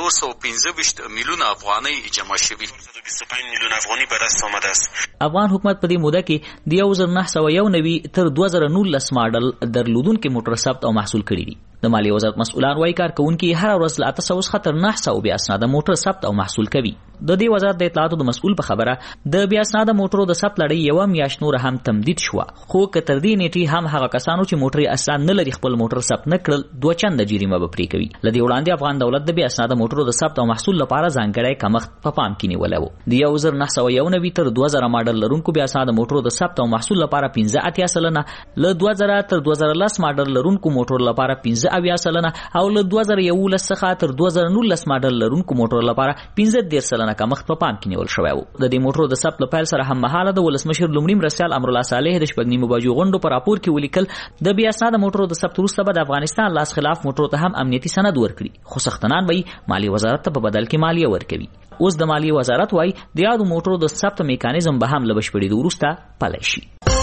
415 میلیونه افغانۍ جمع شوي. 25 میلیون افغاني به دست آمده است. افغان حکومت په دې موده کې د 1991 تر 2019 ماډل درلودونکو موټر ثبت او محصول کړي دي. د مالی وزارت مسؤلان وايي کارکونکي هر ورځ له 800 خطر 900 بیا اسناد موټر ثبت او محصول کوي. د دې وزارت د اطلاعاتو د مسؤل په خبره د بیا اسناد موټرو د ثبت لړۍ 1 میاشت نور هم تمدید شو، خو کتر دې نیټي هم هغه کسانو چې موټر اسناد نه لري خپل موټر ثبت نکړل 2 چنده جریمه به پرې کوي. لدې وړاندې افغان دولت د بیا اسناد موټرو د ثبت او محصول لپاره ځانګړی کمښت په پام کې نیولی و. د 1991 تر 2000 ماډل لرونکو بیا اسناد موټرو د ثبت او محصول لپاره 15% له 2000 تر 2010 ماډل لرونکو موټرو لپاره 15% او له 2011 څخه تر 2019 ماډل لرونکو موټرو لپاره 15% کمښت په پام کې نیول شوی و. د دې موټرو د ثبت لپاره سره هم مهاله د ولسمشر لومړي مرستیال امرالله صالح د شپږنیمو بجو غونډو په راپور کې ولیکل د بیا اسناد موټرو د ثبت وروسته به د افغانستان لاس خلاف موټرو ته هم امنیتي سند ورکړي، خو سختنان به مالی وزارت ته په بدل کې مالیه ورکوي. اوس د مالی وزارت وايي د یادو موټرو د ثبت میکانیزم به هم له بشپړېدو وروسته پلی شي.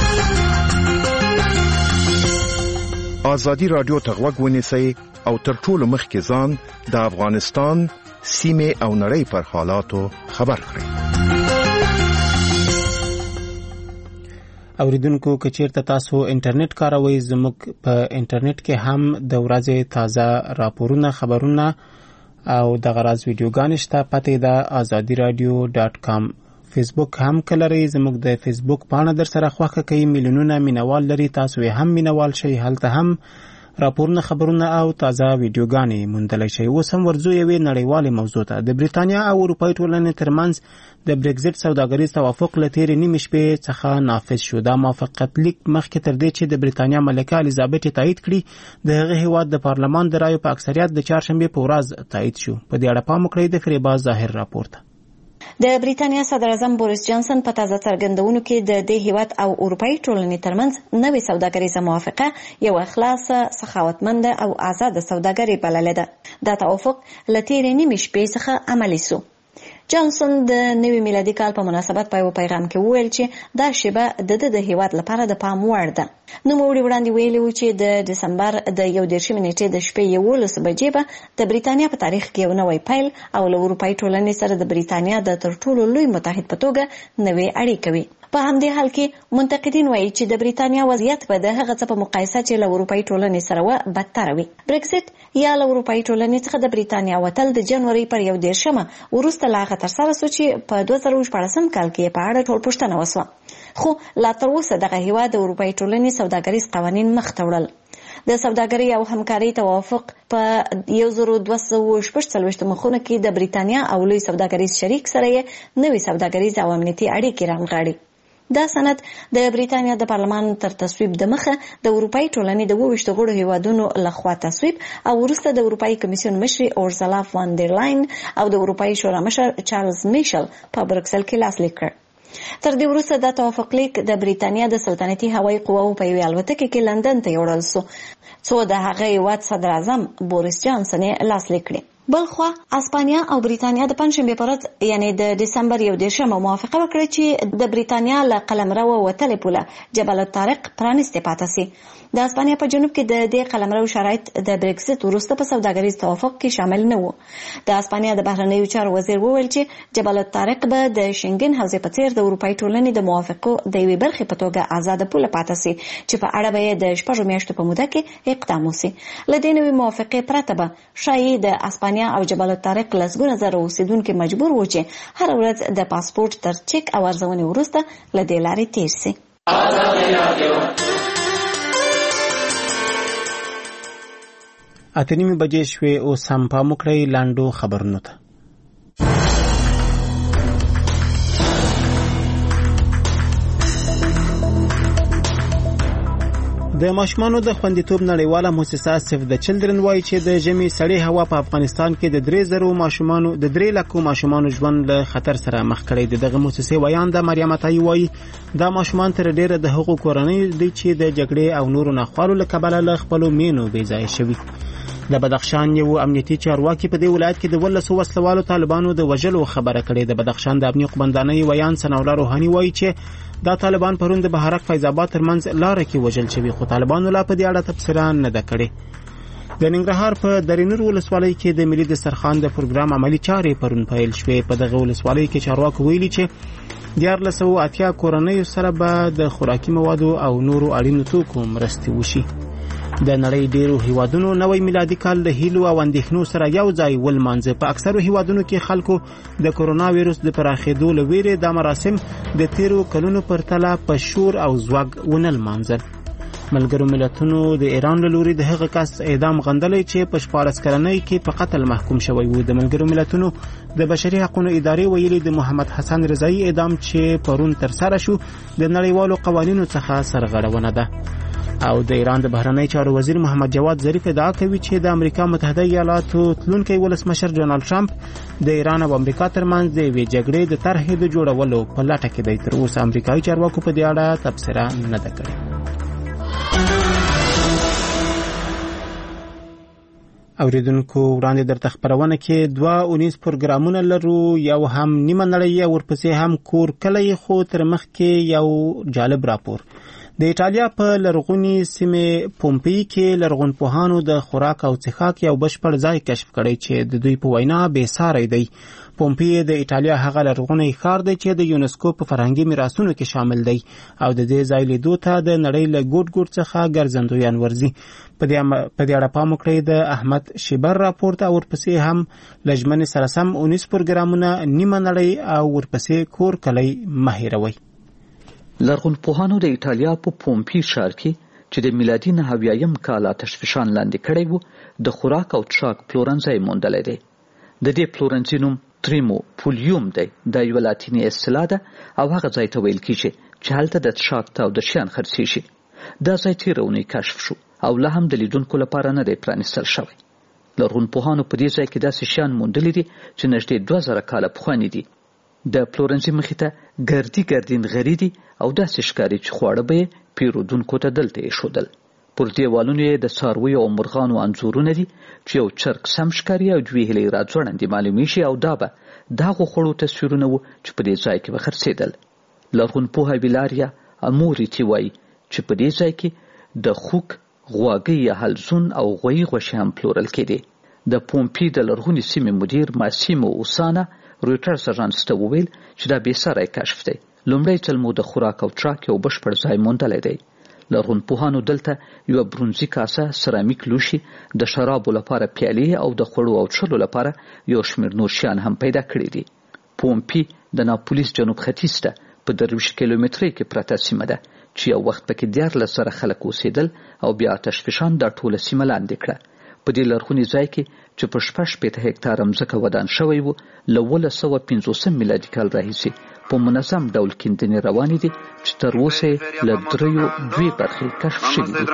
ازادي رادیو ته غوږ ونیسئ او تر ټولو مخکې ځان د افغانستان سیمې او نړۍ پر حالاتو خبر کړئ. اوریدونکو که چیرته تاسو انټرنیټ کاروئ زموږ په انټرنیټ کې هم د ورځې تازه راپورونه، خبرونه او د غراز ویډیوګانې شته. پته ده azadiradio.com. فیسبوک هم کلري، زموږ د فیسبوک پاڼه در سره خوښه کوي، میلیونونه مینوال لري. تاسو هم مینوال شئ، هلته هم راپورونه، خبرونه او تازه ویډیوګانې موندلی شئ. اوس هم ورځو یوې نړیوالې موضوع ته. د بریتانیا او اروپایي ټولنې ترمنځ د برېکزیټ سوداګریز توافق له تېرې نیمې شپې څخه نافذ شو. دا موافقت لیک مخکې تر دې چې د بریتانیا ملکه الیزابت تایید کړي د هغه هیواد د پارلمان د رایو په اکثریت د چهارشنبې په ورځ تایید شو. په دې اړه پام وکړئ د فریبا ظاهر راپورته. د بریتانیا صدر اعظم بوریس جانسن په تازه څرګندونو کې د دې هیواد او اروپایي ټولنې ترمنځ نوې سوداګریزه موافقه یو خلاصه، سخاوتمند او آزاد سوداګري بللې ده. دا توافق له تېرې نیمې شپې څخه عملي سو. جانسن د نوي میلادي کال په مناسبت په یو پیغام کې وویل چې دا شیبه د هیواد لپاره د پام وړ ده. نوموړي وړاندې ویلي و چې د ډسمبر د 11 نیټې د شپې 11 بجې به د بریتانیا په تاریخ کې یو نوی پیل او له اروپایي ټولنې سره د بریتانیا د تر ټولو لوی متحد په توګه نوې اړیکې وي. په همدې حال کې منتقدین وایي چې د بریتانیا وضعیت به د هغه څه په مقایسه چې له اروپایي ټولنې سره و بدتر وي. برېکزیټ یا له اروپایي ټولنې څخه د بریتانیا وتل د جنوري پر 11 وروسته لا هغه ترسره شو چې په 2014 کال کې په اړه ټول پوښتنه وسوه، خو لا تر اوسه دغه هیواد د اروپایي ټولنې سوداګریز قوانین مخ ته وړل. د سوداګرۍ او همکارۍ توافق په 1246 مخونو کې د بریتانیا او لوی سوداګریز شریک سره نوې سوداګریز او امنیتي اړیکې رانغاړي. دا سند د بریتانیا د پارلمان تر تصویب د مخه د اروپאי ټولنې د 22 غړو هیوادونو لخوا تصویب او وروسته د اروپאי کمیسیون مشر اورزلا فان در لاین او د اروپאי شورا مشر چارلز میشل په بروکسل کې لاسلیک کړ. تر دې وروسته د توافق لیک د بریتانیا د سلطنتي هوایي قواو په یوه الوتکه کې لندن ته یوړل شو څو د هغه هیواد صدر اعظم بوریس جانسن لاسلیک کړ. بلخوا اسپانیا او بریتانیا د پنځشنبه پر ورځ یعنی د دسمبر 11 موافقه وکړه چې د بریتانیا له قلمرو وتلې پوله جبل الطارق پرانیسته پاتې سي. د اسپانیا په جنوب کې د دې قلمرو شرایط د بریکسټ وروسته په سوداګریز توافق کې شامل نه وو. د اسپانیا د بهرنیو چارو وزیر وویل چې جبل الطارق به د شنګن حوزې په څیر د اروپאי ټولنې د موافقو د یوې برخې په توګه آزاد پوله پاتې سي چې په اړه به د 6 میاشتو په موده کې اقدام وشي. لدې نوې موافقه پرته به شایي د اسپانیا او جبل الطارق لسګونه زره اوسیدونکو مجبور وو چې هر ورځ د پاسپورت تر چک او ارزونې وروسته لدې لارې تیر شي. اته نیمه بجې شوې او سم پام وکړئ لاندو خبرونو ته. د ماشومانو د خوندیتوب نړیواله مؤسسه سیف د چلډرن وایي چې د ژمي سړې هوا په افغانستان کې د 3 ماشومانو د 3 لکو ماشومانو ژوند له خطر سره مخ کړی دی. دغه مؤسسه وایانده مریم عطایی وایي دا ماشومان تر ډیره د حقوق کورنۍ دي چې د جګړې او نورو ناخوالو له کبله له خپل مینو بې ځای شوي. د بدخشان یو امنیتي چارواکي په دې ولایت کې د 12 وسلوالو طالبانو د وژلو خبره کړې. د بدخشان د امنیت قومندانۍ ویان سناولا روحاني وایي چې دا طالبان پرون د بهارک فیض آباد ترمنځ لار کې وژل شوي خو طالبانو لا په دې اړه تبصره نه ده کړې. د ننګرهار په درینور ولسوالۍ کې د ملي دسترخوان د پروګرام عملی چارې پرون پیل شوې. په دغه ولسوالۍ کې چارواکو ویلي چې 1480 کورنۍ سره به د خوراکي موادو او نورو اړینو توکو مرستې وشي. د نړۍ ډیرو هیوادونو نوې میلادي کال له هیلو او اندېښنو سره یو ځای ولمانځه. په اکثرو هیوادونو کې خلکو د کورونا وایرس د پراخېدو له ویرې د مراسم د تیرو کلونو پرتله په شور او زوږ ونه لمانځل. ملګرو ملتونو د ایران له لوري د هغه کس اعدام غندلی چې په 14 کلنۍ کې په قتل محکوم شوی و. د ملګرو ملتونو د بشري حقوقو ادارې ویلي د محمد حسن رضایی اعدام چې پرون تر سره شو د نړیوالو قوانینو څخه سرغړونه ده. او د ایران د بهرنی چارو وزیر محمد جواد ظریف ادعا کوي چې د امریکا متحده ایالاتو تلونکی ولسمشر ډونالد ټرمپ د ایران او امریکا ترمنځ د یوې جګړې د طرحې د جوړولو په لټه کې دی. تر اوسه امریکایي چارواکو په دې اړه تبصره نه ده کړې. اوریدونکو وړاندې درته خبرونه کې 2 پروګرامونه لرو. یو هم نیمه نړۍ او ورپسې هم کور کلی خو تر مخ کې یو جالب راپور. د ایټالیا په لرغونی سیمه پومپی کې لرغونپوهانو د خوراک او څښاک یو بشپړ ځای کشف کړی چې د دوی په وینا بې ساری دی. پومپی د ایټالیا هغه لرغونی ښار دی چې د یونسکو په فرهنګي میراثونو کې شامل دی او د دې ځای لیدو ته د نړۍ له ګوټ ګوټ څخه ګرځندویان ورځي. په دې اړه پام وکړئ د احمد شیبر راپورټ او ورپسې هم لجمن سره سم 19 پروګرامونه نیمه نړۍ او ورپسې کور کلی مه هیروئ. لرغونپوهانو د ایټالیا په پومپی ښار کې چې د میلادي 900 کال تشفشان لاندې کړی وو د خوراک او څښاک پلورنځی موندلی دی. د دې پلورنځي نوم تریمو پولیوم دی. دا یوه لاتیني اصطلاح ده او هغه ځای ته ویل کیږي چې هلته د څښاک او د شیان خرڅیږي. دا ځای تېره اونۍ کشف شو او لا هم د لیدونکو لپاره نه دی پرانیستل شوی. لرغونپوهانو په دې ځای کې داسې شیان موندلي دي چې نږدې 2000 کاله پخواني دي. د پلورنځي مخې ته ګردین غري دي او داسې ښکاري چې خواړه به یې پیرودونکو ته دلته ایښودل. پر دیوالونو یې د څارویو او مرغانو انځورونه دي چې یو چرګ سم ښکاري او دوې هیلۍ راځوړندې معلومیږي او دا به د هغو خوړو تصویرونه وو چې په دې ځای کې به خرڅېدل. لرغونپوهه ویلاریا اموریتي وایي چې په دې ځای کې د خوک، غواګۍ یا حلزون او غویي غوښې هم پلورل کېدې. د پومپی د لرغونې سیمې مدیر ماسیمو اوسانا رویټرز اژانس ته وویل چې دا بېساری کشف دی. لومړی ځل مو د خوراک او څښاک یو بشپړ ځای موندلی دی. لرغونپوهانو دلته یوه برونزي کاسه، سرامیک لوښي، د شرابو لپاره پیالې او د خوړو او څښلو لپاره یو شمېر نور شیان هم پیدا کړي دي. پومپی د ناپولیس جنوب ختیځ ته په 23 کیلومترۍ کې پرته سیمه ده چې یو وخت پکې 14 خلک اوسېدل او بیا آتشفشان دا ټوله سیمه لاندې کړه. په دې لرغوني ځای کې چې په 60 هکتاره مځکه ودان شوی و له 1950 میلادي کال راهیسې په منظم ډول کیندنې روانې دي چې تر اوسه له 2 برخې کشف شوي دي.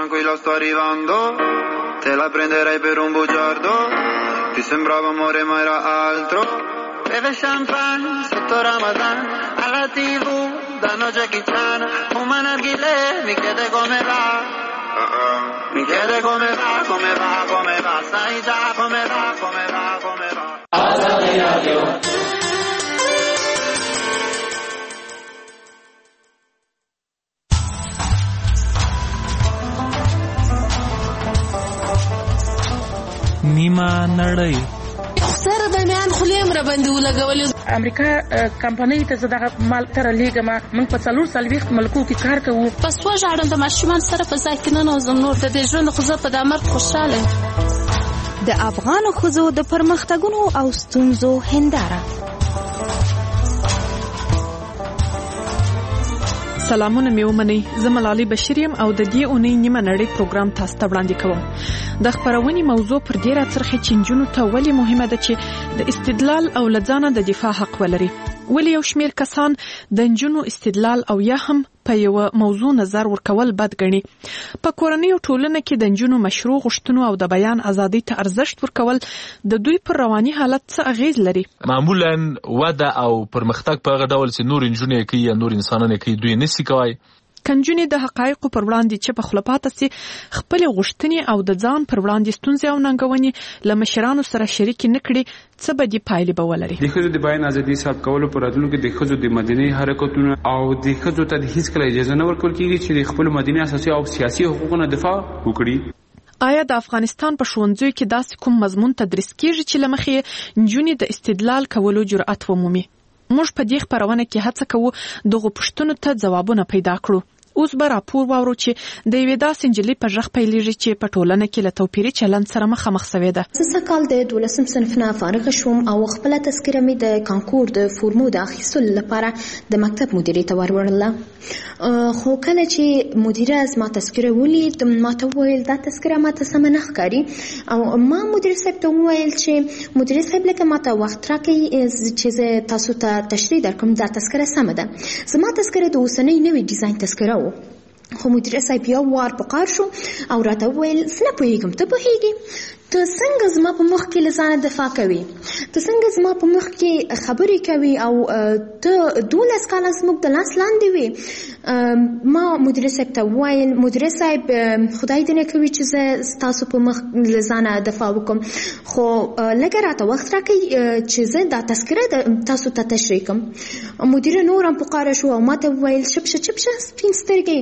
Te la prenderai per un bugiardo, ti sembrava amore ma era altro. Beve champagne sotto Ramadan, alla TV danno Jackie Chan, fuma narghile, mi chiede come va. Mi chiede come va, come va, come va, sai già come va, come va, come va. Azadi Radio. نیمه نړۍ سره د میان خلیم را باندې ولګولې. امریکا کمپنۍ ته زه دغه مال تر لېږم. موږ په 440 ملکو کې کار کوو. پس وژاړم د ماشومان سره په ځای کې ننوځم. نور د دې ژوند خو زه په دا مرګ خوشحاله یم. د افغانو ښځو د پرمختګونو او ستونزو هنداره. سلامونه مې ومنئ. زه ملالۍ بشیر یم او د دې اونۍ نیمه نړۍ پروګرام تاسو ته وړاندې کوم. د خبرونې موضوع پر دې راڅرخي چې نجونو ته ولې مهمه ده چې د استدلال او له ځانه د دفاع حق ولري. ولې یو شمېر کسان د نجونو استدلال او یا هم په یو موضوع نظر ورکول بد ګڼي. په کورنۍ او ټولنه کې د نجونو مشروع غوښتنو او د بیان ازادۍ ته ارزښت ورکول د دوی پر رواني حالت څه اغیز لري؟ معمولا وده او پرمختګ په هغه ډول چې نور نجونې کوي یا نور انسانان کوي دوی نشي کوي. کنجونې د حقایقو پر وړاندې چې په خلپاته سي خپل غوښتنې او د ځان پر وړاندې ستونزې او ننګونې له مشرانو سره شریک نکړي څه بدی پایلې به ولري. د ښځو د بیان ازادي ثبت کولو پر راتلونکو کې د ښځو د مدني حرکتونو او د ښځو ته هیڅ کله اجازه نه ورکول کیږي چې د خپل مدني اساسي او سیاسي حقوقو دفاع وکړي. آیا د افغانستان په ښوونځیو کې داسې کوم مضمون تدریس کیږي چې لمخې نجونې د استدلال کولو جرأت ومومي؟ موږ په دې خبرونه کې هڅه کوو دغه پوښتنو ته ځوابونه پیدا کړو. اوس به راپور واورو چې د یوې داسې نجلۍ په غږ پیلېږي چې په ټولنه کې له توپیري چلند سره مخامخ شوې ده. زه کال د 12 صنف نه فارغ شوم او خپله تذکره مې د کانکور د فورمو د اخیستلو لپاره د مکتب مدیرې ته وروړله. خو کله چې مدیره زما تذکره ولید ماته وویل دا تذکره ماته سمه نه ښکاري او ما مدیر صاحب ته وویل چې مدیر صاحب لکه ماته وخت راکړئ چې زه تاسو ته تشریح درکړم دا تذکره سمه ده. زما تذکره د اوسنۍ نوې ډیزاین تذکره و. خو مدیر صاحب یو وار په قار شو او راته وویل زه نه پوهېږم ته پوهېږې ته څنګه زما په مخ کې له ځانه دفاع کوي ته څنګه زما په مخ کې خبرې کوي او ته 12 کاله زموږ د لاس لاندې وې. ما مدیر صاحب ته وویل مدیر صاحب خدای دې نه کوي چې زه ستاسو په مخ له ځانه دفاع وکړم خو لږه راته وخت راکړئ چې زه دا تذکره تاسو ته تشریح کړم. مدیره نور هم په قاره شو او ما ته وویل چپ شه سپین سترګې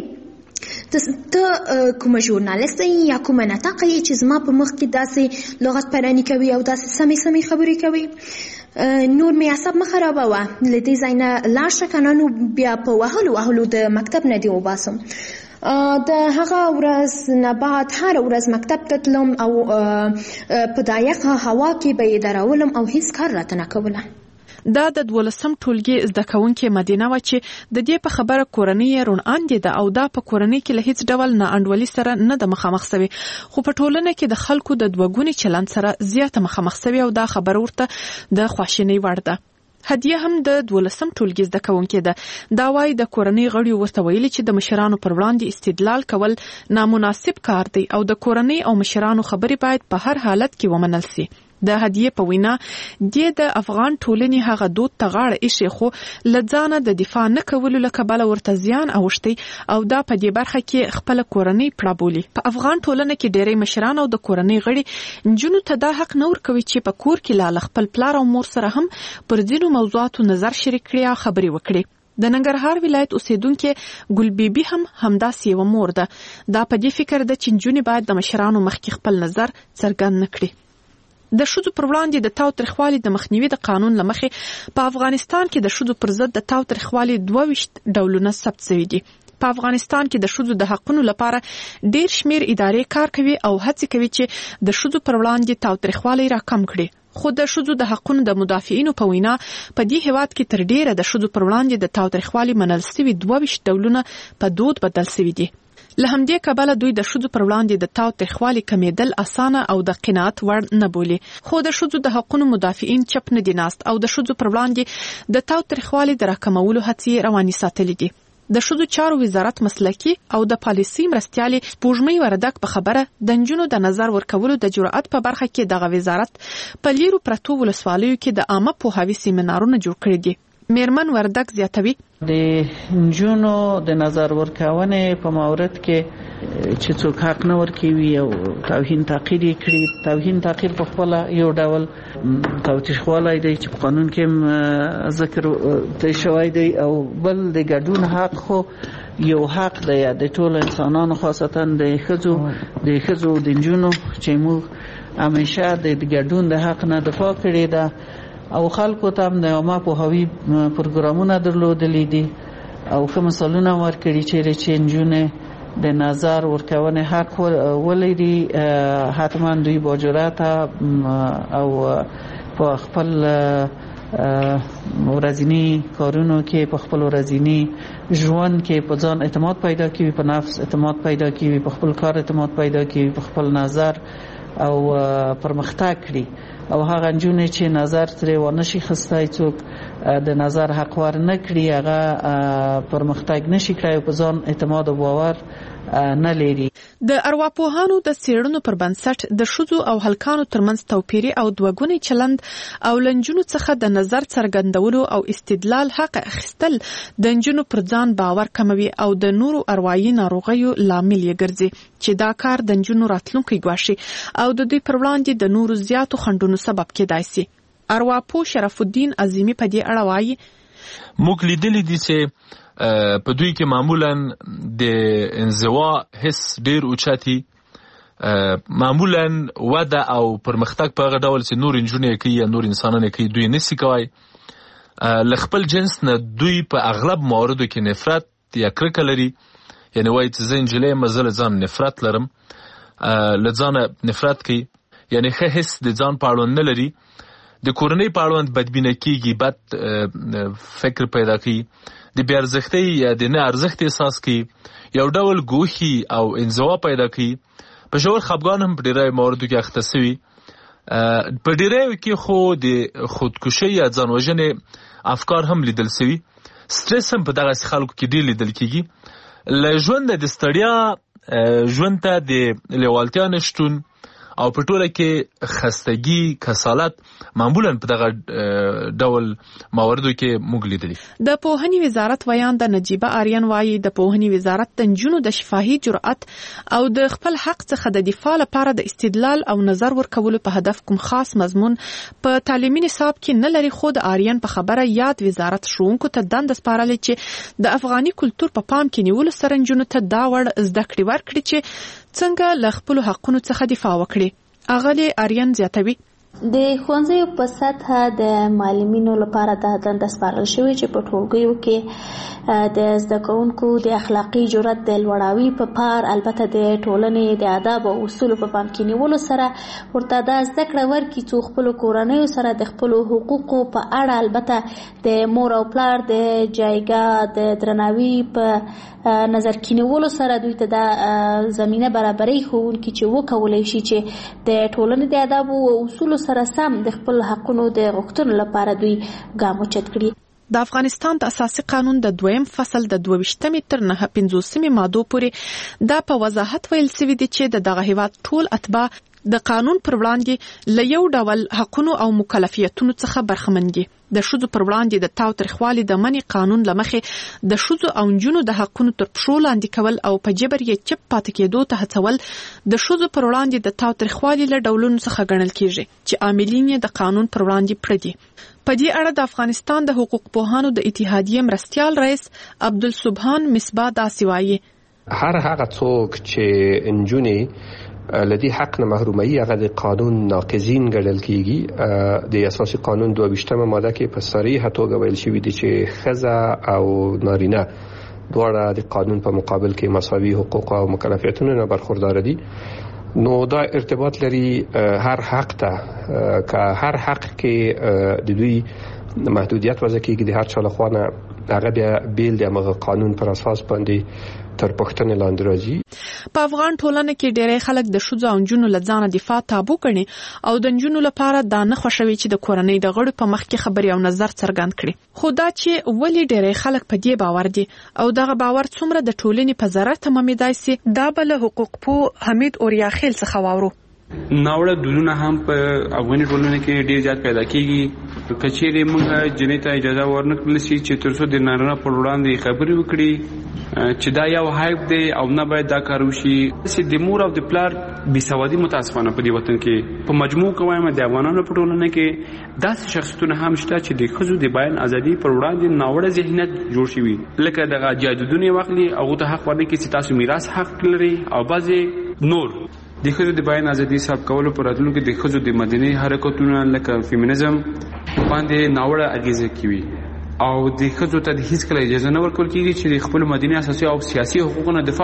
ته کومه ژورنالیست یا کومه ناطقه یې چې زما په مخ کې داسې لغت پرانی کوي او داسې سمې خبرې کوي. نور مې عصب مه خرابوه له دې ځای نه لاړ شه که نه نو بیا په وهلو د مکتب نه دې وباسم. د هغه ورځ نه بعد هر ورځ مکتب ته تلم او په دا یخه هوا کې به یې درولم او هیڅ کار راته نه کوله. دا د 12م ټولګي زده کوونکې مدینه وه چې د دې په خبره کورنۍ یې روڼاندې ده او دا په کورنۍ کې له هیڅ ډول ناانډولي سره نه ده مخامخ سوې خو په ټولنه کې د خلکو د دوهګوني چلند سره زیاته مخامخ سوې او دا خبره ورته د خواشینۍ وړ ده. هدیه هم د 12م ټولګي زده کوونکې ده. دا وایي د کورنۍ غړي ورته ویلي چې د مشرانو پر وړاندې استدلال کول نامناسب کار دی او د کورنۍ او مشرانو خبرې باید په هر حالت کې ومنل سي. د هدیه په وینا د افغان ټولنې هغه دود ته غاړه ایښې خو له ځانه د دفاع نه کولو له کبله ورته زیان اوښتی او دا په دې برخه کې خپله کورنۍ پړه بولي. په افغان ټولنه کې ډېری مشران او د کورنۍ غړي نجونو ته دا حق نه ورکوي چې په کور کې له خپل پلار او مور سره هم پر ځینو موضوعاتو نظر شریک کړي او خبرې وکړي. د ننګرهار ولایت اوسیدونکو ګل بیبي هم همداسې یوه مور ده. دا په دې فکر ده چې نجونې باید د مشرانو مخکې خپل نظر څرګند نه کړي. د ښځو پر وړاندې د تاوتریخوالي د مخنیوي د قانون له مخې په افغانستان کې د ښځو پر ضد د تاوتریخوالي 22 ډولونه ثبت شوي دي. په افغانستان کې د ښځو د حقونو لپاره ډېر شمېر ادارې کار کوي او هڅې کوي چې د ښځو پر وړاندې تاوتریخوالی راکم کړي. خو د ښځو د حقونو د مدافعینو په وینا په دې هیواد کې تر ډیره د ښځو پر وړاندې د تاوتریخوالي منل شوي 22 ډولونه په دود بدل شوي دي. له همدې کبله دوی د ښځو پر وړاندې د تاوتریخوالي کمیدل اسانه او د قناعت وړ نه بولي، خو د ښځو د حقونو مدافعین چپ نه دي ناست او د ښځو پر وړاندې د تاوتریخوالي د راکمولو هڅې روانې ساتلې دي. د ښځو چارو وزارت مسلکي او د پالیسي مرستیالې سپوږمۍ وردک په خبره د نجونو د نظر ورکولو د جرأت په برخه کې دغه وزارت په لیرو پرتو ولسوالیو کې د عامه پوهاوي سیمینارونه جوړ کړي دي. میرمن وردک زیاتوي د نجونو د نظر ورکونې په مورد کې چې څوک حق نه ورکوي او توهین تحقیر یې کړي. توهین تحقیر په خپل یو ډول تاوتریخوالی دی چې په قانون کې ذکر ته شوی دی، او بل د ګډون حق خو یو حق دی د ټولو انسانانو، خاصتا د ښځو د نجونو چې موږ همیشه د ګډون د حق نه دفاع کړې ده او خلکو ته هم د عامه پوهاوي پروګرامونه درلودلي دي او ښه مثالونه ورکړي چې نجونې د نظر ورکونې حق ولري. حتما دوی با جرأت او په خپل ورځني کارونو کې، په خپل ورځني ژوند کې په ځان اعتماد پیدا کوي، په نفس اعتماد پیدا کوي، په خپل کار اعتماد پیدا کوي، په خپل نظر او پرمختګ کړي. او هغه نجونې چې نظر ترې ونشي خستی، څوک د نظر حق ور نه کړي، هغه پرمختګ نشي کړی او په ځان اعتماد او باور نه لري. د ارواپوهانو د څېړنو پر بنسټ د ښځو او هلکانو ترمنځ توپیري او دوګونی چلند او لنجونو څخه د نظر څرګندولو او استدلال حق اخیستل د نجونو پر ځان باور کموي او د نورو اروايي ناروغیو لامل یې ګرځي چې دا کار د نجونو راتلونکی ګواښي او د دوی پر وړاندې د نورو زیاتو خنډونو سبب کېدای شي. ارواپوه شرف الدین عظیمی په دې اړه وایي موږ لیدلي دي چې په دوی کې معمولا د انزوا حس ډیر اوچتي، معمولا وده او پرمختګ په هغه ډول چې نور نجونې کوي یا نور انسانان کوي دوی نسی کوي. له خپل جنس نه دوی په اغلب مواردو کې نفرت یا کرکه لري، یعنی وایي چې زه نجلۍ یم زه له ځان نفرت لرم، له ځانه نفرت کوي، یعنی ښه حس د ځان په اړوند نه لري. د کورنۍ په اړوند بدبینه کېږي، بد فکر پیدا کوي، د بې ارزښتۍ یا د نه ارزښت احساس کوي، یو ډول ګوښي او انزوا پیدا کوي. په ژور خفګان هم په ډېری مواردو کې اخته سوي. په ډېریو کې خو د خودکشۍ یا ځان وژنې افکار هم لیدل سوي. سټرس هم په دغسې خلکو کې ډېر لیدل کېږي. له ژونده د ستړیا ژوند ته د لیوالتیا نشتون او په ټوله کې خستګي، کسالت معمولا په دغه ډول مواردو کې موږ لیدلي. د پوهنې وزارت ویان د نجیبه آریان وایي د پوهنې وزارت د نجونو د شفاهي جرأت او د خپل حق څخه د دفاع لپاره د استدلال او نظر ورکولو په هدف کوم خاص مضمون په تعلیمي نصاب کې نه لري، خو د آریان په خبره یاد وزارت ښوونکو ته دنده سپارلې چې د افغاني کلتور په پام کې نیولو سره نجونو ته دا وړ زده کړې ورکړي چې څنګه له خپلو حقونو څخه دفاع وکړي. اغلی آریان زیاتوي د ښوونځیو په سطحه د معلمینو لپاره دا دنده سپارل شوې چې په ټولګیو کې د زده کوونکو د اخلاقي جرأت د لوړاوي په پار، البته د ټولنې د آداب او اصولو په پام کې نیولو سره ورته دا زده کړه ورکړي څو خپلو کورنیو سره د خپلو حقوقو په اړه، البته د مور او پلار د جایګاه د درناوي په نظر کې نیولو سره دوی ته دا زمینه برابرۍ ښوونکي چې وکولی شي چې د ټولنې د آداب او اصولو سره سم د خپل حقونو د غوښتنو لپاره دوی ګام اوچت کړي. د افغانستان د اساسي قانون د 2م فصل د 22 تر 950 مادو پورې دا په وضاحت ویل شوی دی چې دغه هیواد ټول اتباع د قانون پر وړاندې له یو ډول حقونو او مکلفیتونو څخه برخمن دي. د ښځو پر وړاندې د تاوتریخوالي د منع قانون له مخې د ښځو او نجونو د حقونو تر پښو لاندې کول او په جبر یې چپ پاتې کېدو ته هڅول د ښځو پر وړاندې د تاوتریخوالي له ډولونو څخه ګڼل کېږي چې عاملین یې د قانون پر وړاندې پړه دي. په دې اړه د افغانستان د حقوق پوهانو د اتحادیې مرستیال رئیس عبدالسبحان مصباح داسې وایي هر هغه څوک چې نجونې لدی حق نه محرومي هغه د قانون ناقضین ګڼل کیږي. د اساسي قانون 22 ماده کې په صریحه توګه ویل شوی دی چې ښځه او نارینه دواړه د قانون په مقابل کې مساوي حقوق او مکلفیتونو نه برخوردار دي. نو دا ارتباط لري هر حق ته که هر حق کې د دوی محدودیت وضع کیږي د هر چا لخوا نه هغه بیا بیل د هغه قانون پر اساس باندې تر پښتنه لاندې راځي. په افغان ټولنه کې ډېری خلک د ښځو او نجونو له ځانه دفاع تابو کړي او د نجونو لپاره دا نه خوښوي چې د کورنۍ د غړو په مخ کې خبرې او نظر څرګند کړي. خو دا چې ولې ډېری خلک په دې باور دي او دغه باور څومره د ټولنې په ضرر تمامېدای سي، دا به له حقوق پوه حمید اوریاخیل څخه واورو. ناوړه دودونه هم په افغاني ټولنه کې ډېر زیات پیدا کیږي. کچېرې موږ جنې ته اجازه ورنکړل شي چې تر څو د نارینه پر وړاندې خبرې وکړي چې دا یو هایپ دی او نه باید دا کار وشي. چې د مور او د پلار بېسوادي متاسفانه په دې وطن کې په مجموع کې وایم د افغانانو په ټولنه کې داسې شخصیتونه هم شته چې د ښځو د بیان ازادي پر وړاندې ناوړه ذهنیت جوړ شوي، لکه دغه جادودونه واخلي هغو ته حق ورنکړي چې تاسو میراث حق لري، او بعضې نور د ښځو د بیان ازادي صاحب کولو پر راتلونکي د ښځو د مدني حرکتونه لکه فیمینیزم باندې ناوړه اغیزه کوي او د ښځو ته هیڅ کله اجازه نه ورکول کیږي چې د خپل مدني اساسي او سیاسي حقوقونو دفاع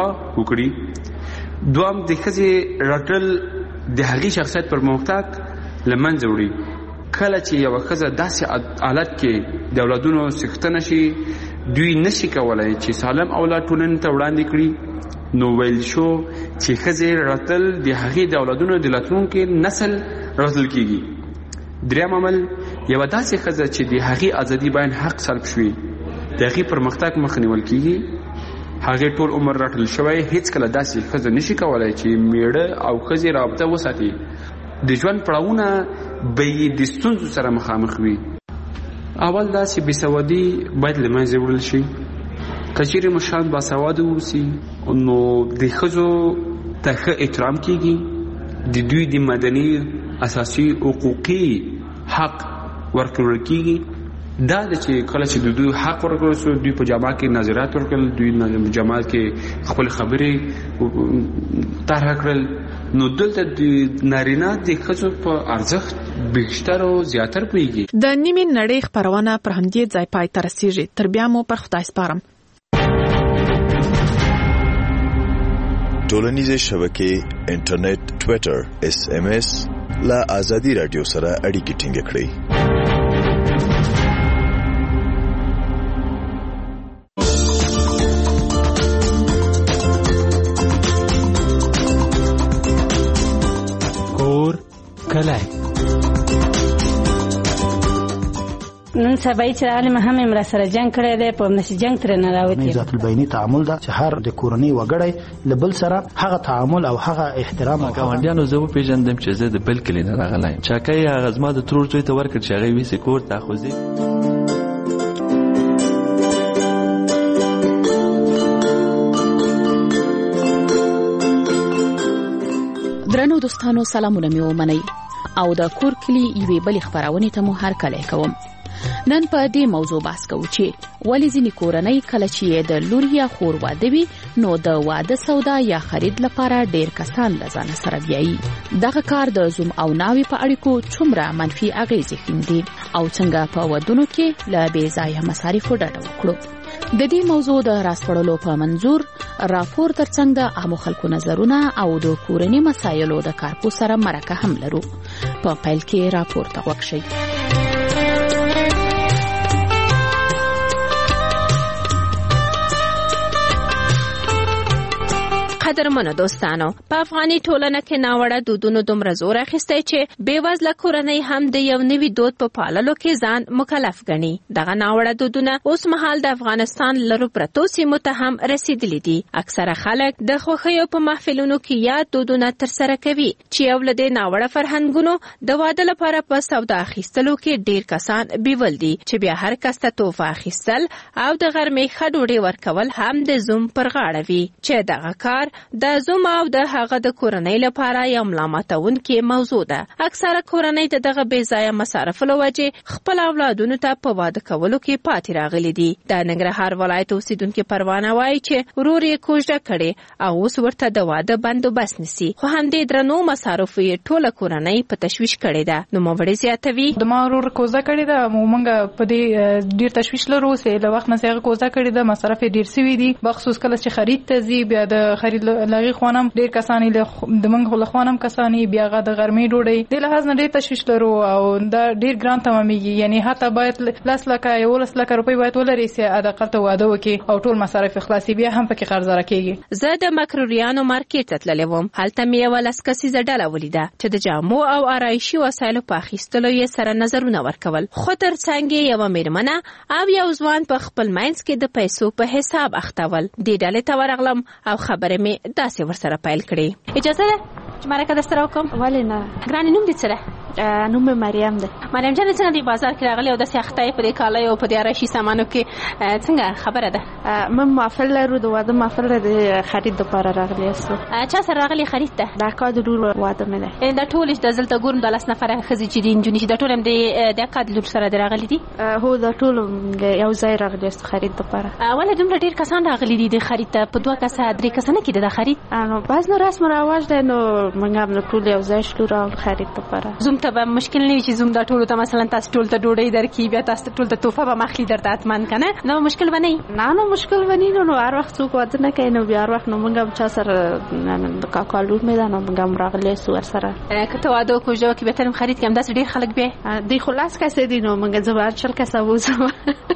وکړي. دوام د ښځې رټل د هغې شخصیت پر موقتاک لمنځه وړي. کله چې یو ښځه داسې حالت کې د اولادونو څښتنه شي، دوی نشي کولای چې سالم اولاد ټولنې ته وړاندې کړي. نو ویل شو چې ښځې راتل د هغې د اولادونو د راتلونکي نسل راتل کیږي. دریم عمل یوه داسې ښځه چې د هغې ازادي بیان حق سلب شوي، د هغې پرمختګ مخه نیول کیږي. هغې ټول عمر راتل شوی، هیڅ کله داسې ښځه نشي کولای چې میړه او ښځې رابطه وساتي. د ژوند پړاوونه به یې د ستونزو سره مخامخ وي. اول دا چې بېسوادي باید له منځه وړل شي. کچېرې مشران باسواده اوسي نو د ښځو ته ښه احترام کیږي، د دوی د مدني اساسي حقوقي حق ورکړل کیږي. دا د چې کله چې د دوی حق ورکړل شو، دوی په جامعه کې نظریات ورکړل، دوی په جامعه کې خپل خبرې طرح کړل، نو دلته د نارینه د ښځو په ارزښت بیشتر او زیاتر پوهیږي. د نیمې نړۍ خپرونه پر همدې ځای پای ته رسیږي. تر بیا مو پر خدای سپارم. ټولنیزې شبکې، انټرنیټ، ټویټر، SMS لا ازادي رادیو سره اړیکې ټینګ کړئ. کور کلی نن سبا چې عالم هم امر سره جنگ کړی دی، په نشي جنگ تر نه راوتی. ذات البینی تعامل دا چې هر د کورنۍ وګړی لبل سره هغه تعامل او هغه احترام او ګاونډیانو زه پیژندم چې زه د بل کلی نه راغلایم. چاکای هغه زما د ترور زوی ته ورکړ چې هغه ویسې کور ته خوځي. درنو دوستانو، سلامونه مې ومنئ او د کور کلی یوې بلې خپرونې ته مو هرکلی کوم. نن په دې موضوع بحث کوو چې ولې ځینې کورنۍ کله چې د لور یا خور واده وي نو د واده سودا یا خرید لپاره ډېر کسان له ځانه سره بیایي. دغه کار د زوم او ناوې په اړیکو څومره منفي اغیزې ښیندي او څنګه په ودونو کې له بې ځایه مصارفو ډډه وکړو. د دې موضوع د راسپړلو په منظور راپور ترڅنګ د عامو خلکو نظرونه او د کورنۍ مسایلو د کارپو سره مرکه هم لرو. په پیل کې راپور ته غوږ شئ. قدرمنو دوستانو، په افغاني ټولنه کې ناوړه دودونو دومره زور اخیستی چې بېوزله کورنۍ هم د یو نوي دود په پاللو کې ځان مکلف ګڼي. دغه ناوړه دودونه اوس مهال د افغانستان لرو پرتو سیمو ته هم رسیدلي دي. اکثره خلک د خوښیو په محفلونو کې یاد دودونه ترسره کوي چې یو له دې ناوړه فرهنګونو د واده لپاره په سودا اخیستلو کې ډېر کسان بیول دي چې بیا هر کس ته تحفه اخیستل او د غرمې ښه ډوډۍ ورکول هم د زوم پر غاړه وي چې دغه کار د زوم او د هغه د کورنۍ لپاره یو ملامتونکې موضوع ده. اکثره کورنۍ د دغه بې ځایه مصارفو له وجې خپل اولادونو ته په واده کولو کې پاتې راغلي دي. د ننګرهار ولایت اوسیدونکي پروانه وایي چې ورور یې کوژده کړې او اوس ورته د واده بندوبست نیسي، خو همدې درنو مصارفو یې ټوله کورنۍ په تشویش کړې ده. نوموړې زیاتوي: د ما ورور کوژده کړې ده، موږ په دې ډېر تشویش لرو چې له وخت نه هغه کوژده کړې ده، مصارف یې ډېر سوي دي، بخصوص کله چې خرید ته ځي، بیا د خرید لغي خوانم ډیر کسانی د منګ له خوانم کسانی بیا غا د غرمې ډوډۍ د لحاظ نه ډیر تشویش لرو او دا ډیر ګران تمامېږي یعنی حتی باید 10 لکه 11 لکه روپۍ باید ولري چې ادا ته واده وکړي او ټول مصارف خلاصي بیا هم پکې قرض راکېږي. زه د مکروریانو مارکیټ ته تللی وم. هلته مې یوه لسکسیزه ډله ولیده چې د جامو او آرایشي وسایلو په اخیستلو یې سره نظرونه ورکول. خو تر څنګ یې یوه میرمنه او یو ځوان په خپل منځ کې د پیسو په حساب اختول. دې ډلې ته ورغلم او خبرې مې داسې ورسره پیل کړې. اجازه ده چې مرکه درسره وکړم؟ ولې نه. ګرانې نوم دې څه ده؟ نوم مې مریم ده. مریم جانې څنګه دې بازار کې راغلې او داسې اخته یې په دې کالیو او په دې آرایشي سامانو کې څنګه خبره ده؟ من محفل لرو د واده محفل د خرید دپاره راغلی یاستو. چا سره راغلي خرید ته؟ د اکا د لور واده مې ده. دا ټول چې دلته ګورم د 10 نفره ښځې چې دي نجونې چې دا ټول هم د اکا د لور سره راغلي دي؟ هو دا ټول یو ځای راغلي یاستو خرید دپاره. ولې دومره ډېر کسان راغلي دي د خرید ته؟ په 2 کسه 3 کسه نه کېده دا خرید؟ بعض نو رسم و رواج دی نو موږ هم ټول یو ځای شلو راغلو خرید دپاره. زوم ته به مشکل نه وي چې زوم دا ټولو ته مثلا تاسو ټول ته ډوډۍ درکړي بیا تاسو ټول ته تحفه به مخلي درته حتما که نه نو مشکل به نه وي؟ نه مشکل به نه نو هر وخت څوک واده نه کوي نو بیا هر وخت نو موږ هم چا سره د کاکا لور مې ده نو موږ هم راغلی یو ورسره. که ته واده وکړو ژوه کې بهتر هم خرید کړي همداسې ډېر خلک بیا دوی خو 10 کسې دي نو موږ زه به هر 40 کسه بوځم.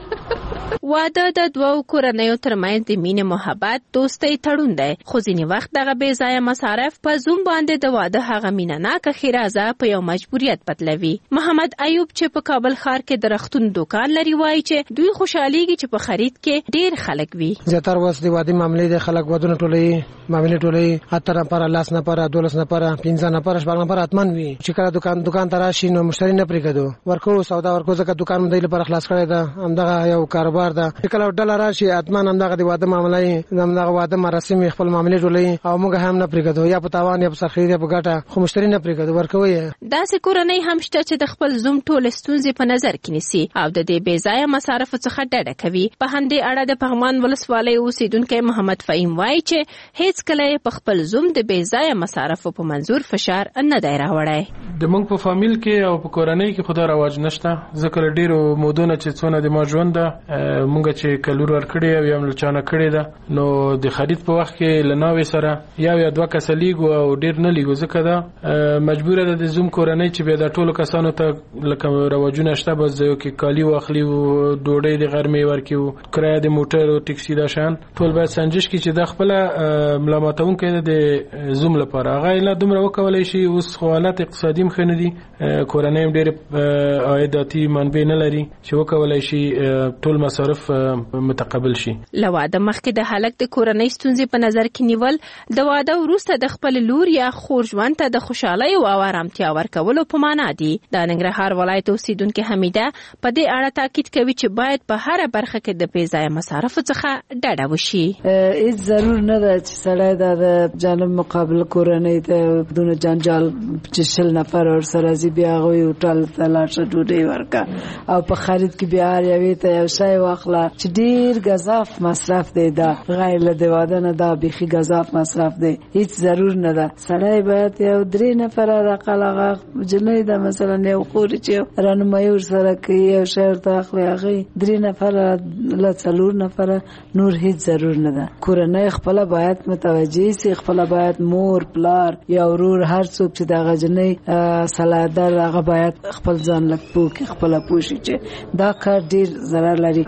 واده د دوو کورنیو ترمنځ د مینې محبت دوستۍ تړون دی خو ځینې وخت دغه بې ځایه مصارف په زوم باندې د واده هغه مینه ناکه ښېرازه په یو مجبوریت بدلوي. محمد ایوب چې په کابل ښار کې د رختون دکان لري وایي چې دوی خوشحالیږي چې په خرید کې ډېر خلک وي. زیاتره اوس د واده معاملې د خلک ودونه ټولوي معاملې ټولوي 8 نفره 10 نفره 12 نفره 15 نفره 16 نفره اتمن وي چې کله دکان ته راشي نو مشتری نه پرېږدو ورکو سودا ورکو ځکه دکان مې د لپاره خلاص کړی ده همدغه یو کاروبار ده. کله ډله راشي اتمن همدغه د واده معاملې همدغه واده مراسم خپل معاملې ټولوي او موږ هم نه پرېږدو یا په تاوان یا په سرخیری یا په ګټه خو مشتری نه پرېږدو ورکوي. داسې کورنۍ هم شته چې د خپل زوم ټول ستونزې په نظر کې نیسي او د دې بې ځایه مصارفو څخه ډډه کوي. په همدې اړه د پغمان ولسوالۍ اوسیدونکی محمد فهیم وایي چې هیڅ کله په خپل زوم د بې ځایه مصارفو په منظور فشار نه دی راوړی. د موږ په فامیل کې او په کورنۍ کې خو دا رواج نشته ځکه له ډېرو مودونه چې څونه د ما ژوند ده موږ چې کلور ورکړی او یم لچانه کړی ده نو د خرید په وخت کې لناوي سره یا 2 کسه لیګو او ډېر نه لیګو ځکه دا مجبوره ده د زوم کورنۍ چې بیا د ټولو کسانو ته لکه رواجونه شته بس یو کې کالی واخلي او ډوډۍ د غرمې ورکړي کرایه د موټر او ټکسي دا شان ټول باید سنجش کړي چې دا خپل ملامتونکی ده د زوم لپاره هغه نه دومره وکولای شي. اوس خو حالت اقتصادي هم ښه نه دي کورنۍ هم ډېرې عایداتي منبع نه لري چې وکولای شي ټول مصارف متقبل شي. له واده مخکې د هلک د کورنۍ ستونزې په نظر کې نیول د واده وروسته د خپل لور یا خور ژوند ته د خوشحالۍ او آرامتیا ورکولو په معنا دي. د ننګرهار ولایت اوسیدونکې حمیده په دې اړه تاکید کوي چې باید په هره برخه کې د بې ځایه مصارفو څخه ډډه وشي. هیڅ ضرور نه ده چې سړی د جانب مقابل کورنۍ ته دونه جنجال چې 20 نفر ورسره ځي بیا هغوی هوټل ته لاړ شه ډوډۍ ورکړه او په خرید کې بیا هر یوې ته یو شی واخله چې ډېر ګزاف مصرف دی. دا غیر له د واده نه دا بیخي ګزاف مصرف دی هیڅ ضرور نه ده. سړی باید یو 3 نفره رقل هغه جنۍ ده مثلا یو خوري چې رانمایي ورسره کوي یو شی ورته اخلي هغې 3 نفره له 4 نفره نور هیڅ ضرور نه ده. کورنۍ خپله باید متوجه سي خپله باید مور پلار یا ورور هر څوک چې دغه جنۍ سلادر هغه باید خپل ځان لږ پوه کړي خپله پوه شي چې دا کار ډېر ضرر لري.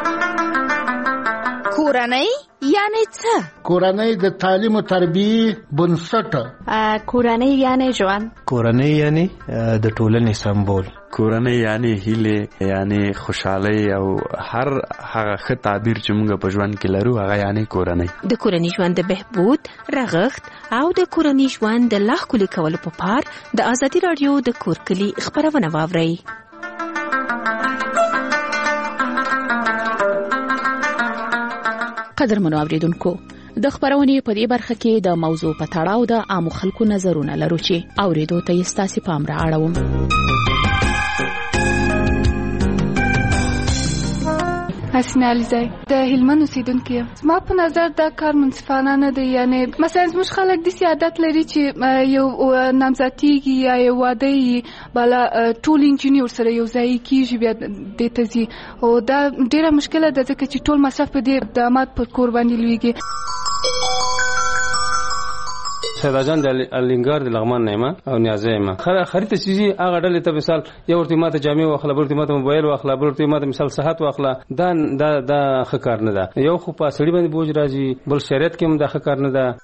کورنۍ یعنی څه؟ کورنۍ د تعلیم او تربیه بنسټ. کورنۍ یعنی ژوند. کورنۍ یعنی د ټولنې سمبول. کورنۍ یعنی هیله یعنی خوشحالي او هر هغه ښه تعبیر چې موږ په ژوند کې لرو هغه یعنی کورنۍ. د کورنۍ ژوند د بهبود رغښت او د کورنۍ ژوند د لا ښکلي کولو په پار د ازادي راډیو د کور کلي خپرونه واورئ. قدرمنو اوریدونکو د خبرونې په دې برخه کې د موضوع په تړاو د عامو خلکو نظرونه لرو چې اوریدو ته یې ستاسو پام را اړوم. حسنه علیزی د هلمند اوسیدونکې یم. زما په نظر دا کار منصفانه نه دی. یعنی مثلا زموږ خلک داسې عادت لري چې یو نامزدېږي یا یو واده یې بالا ټول نجونې ورسره یو ځای کېږي بیا دې ته ځي او دا ډېره مشکله ده ځکه چې ټول مصرف په دې داماد په کور باندې لویږي. سیداجان د الینګار د لغمان نه ما او نیازه ما خرید چیزی هغه ډلې ته مثال یو ورته ماته جامع واخله ورته ماته موبایل واخله ورته ماته مثال صحت واخله دا خکار نه ده یو خو په سړي باندې بوج راځي بل شریعت کې هم دا خکار نه ده.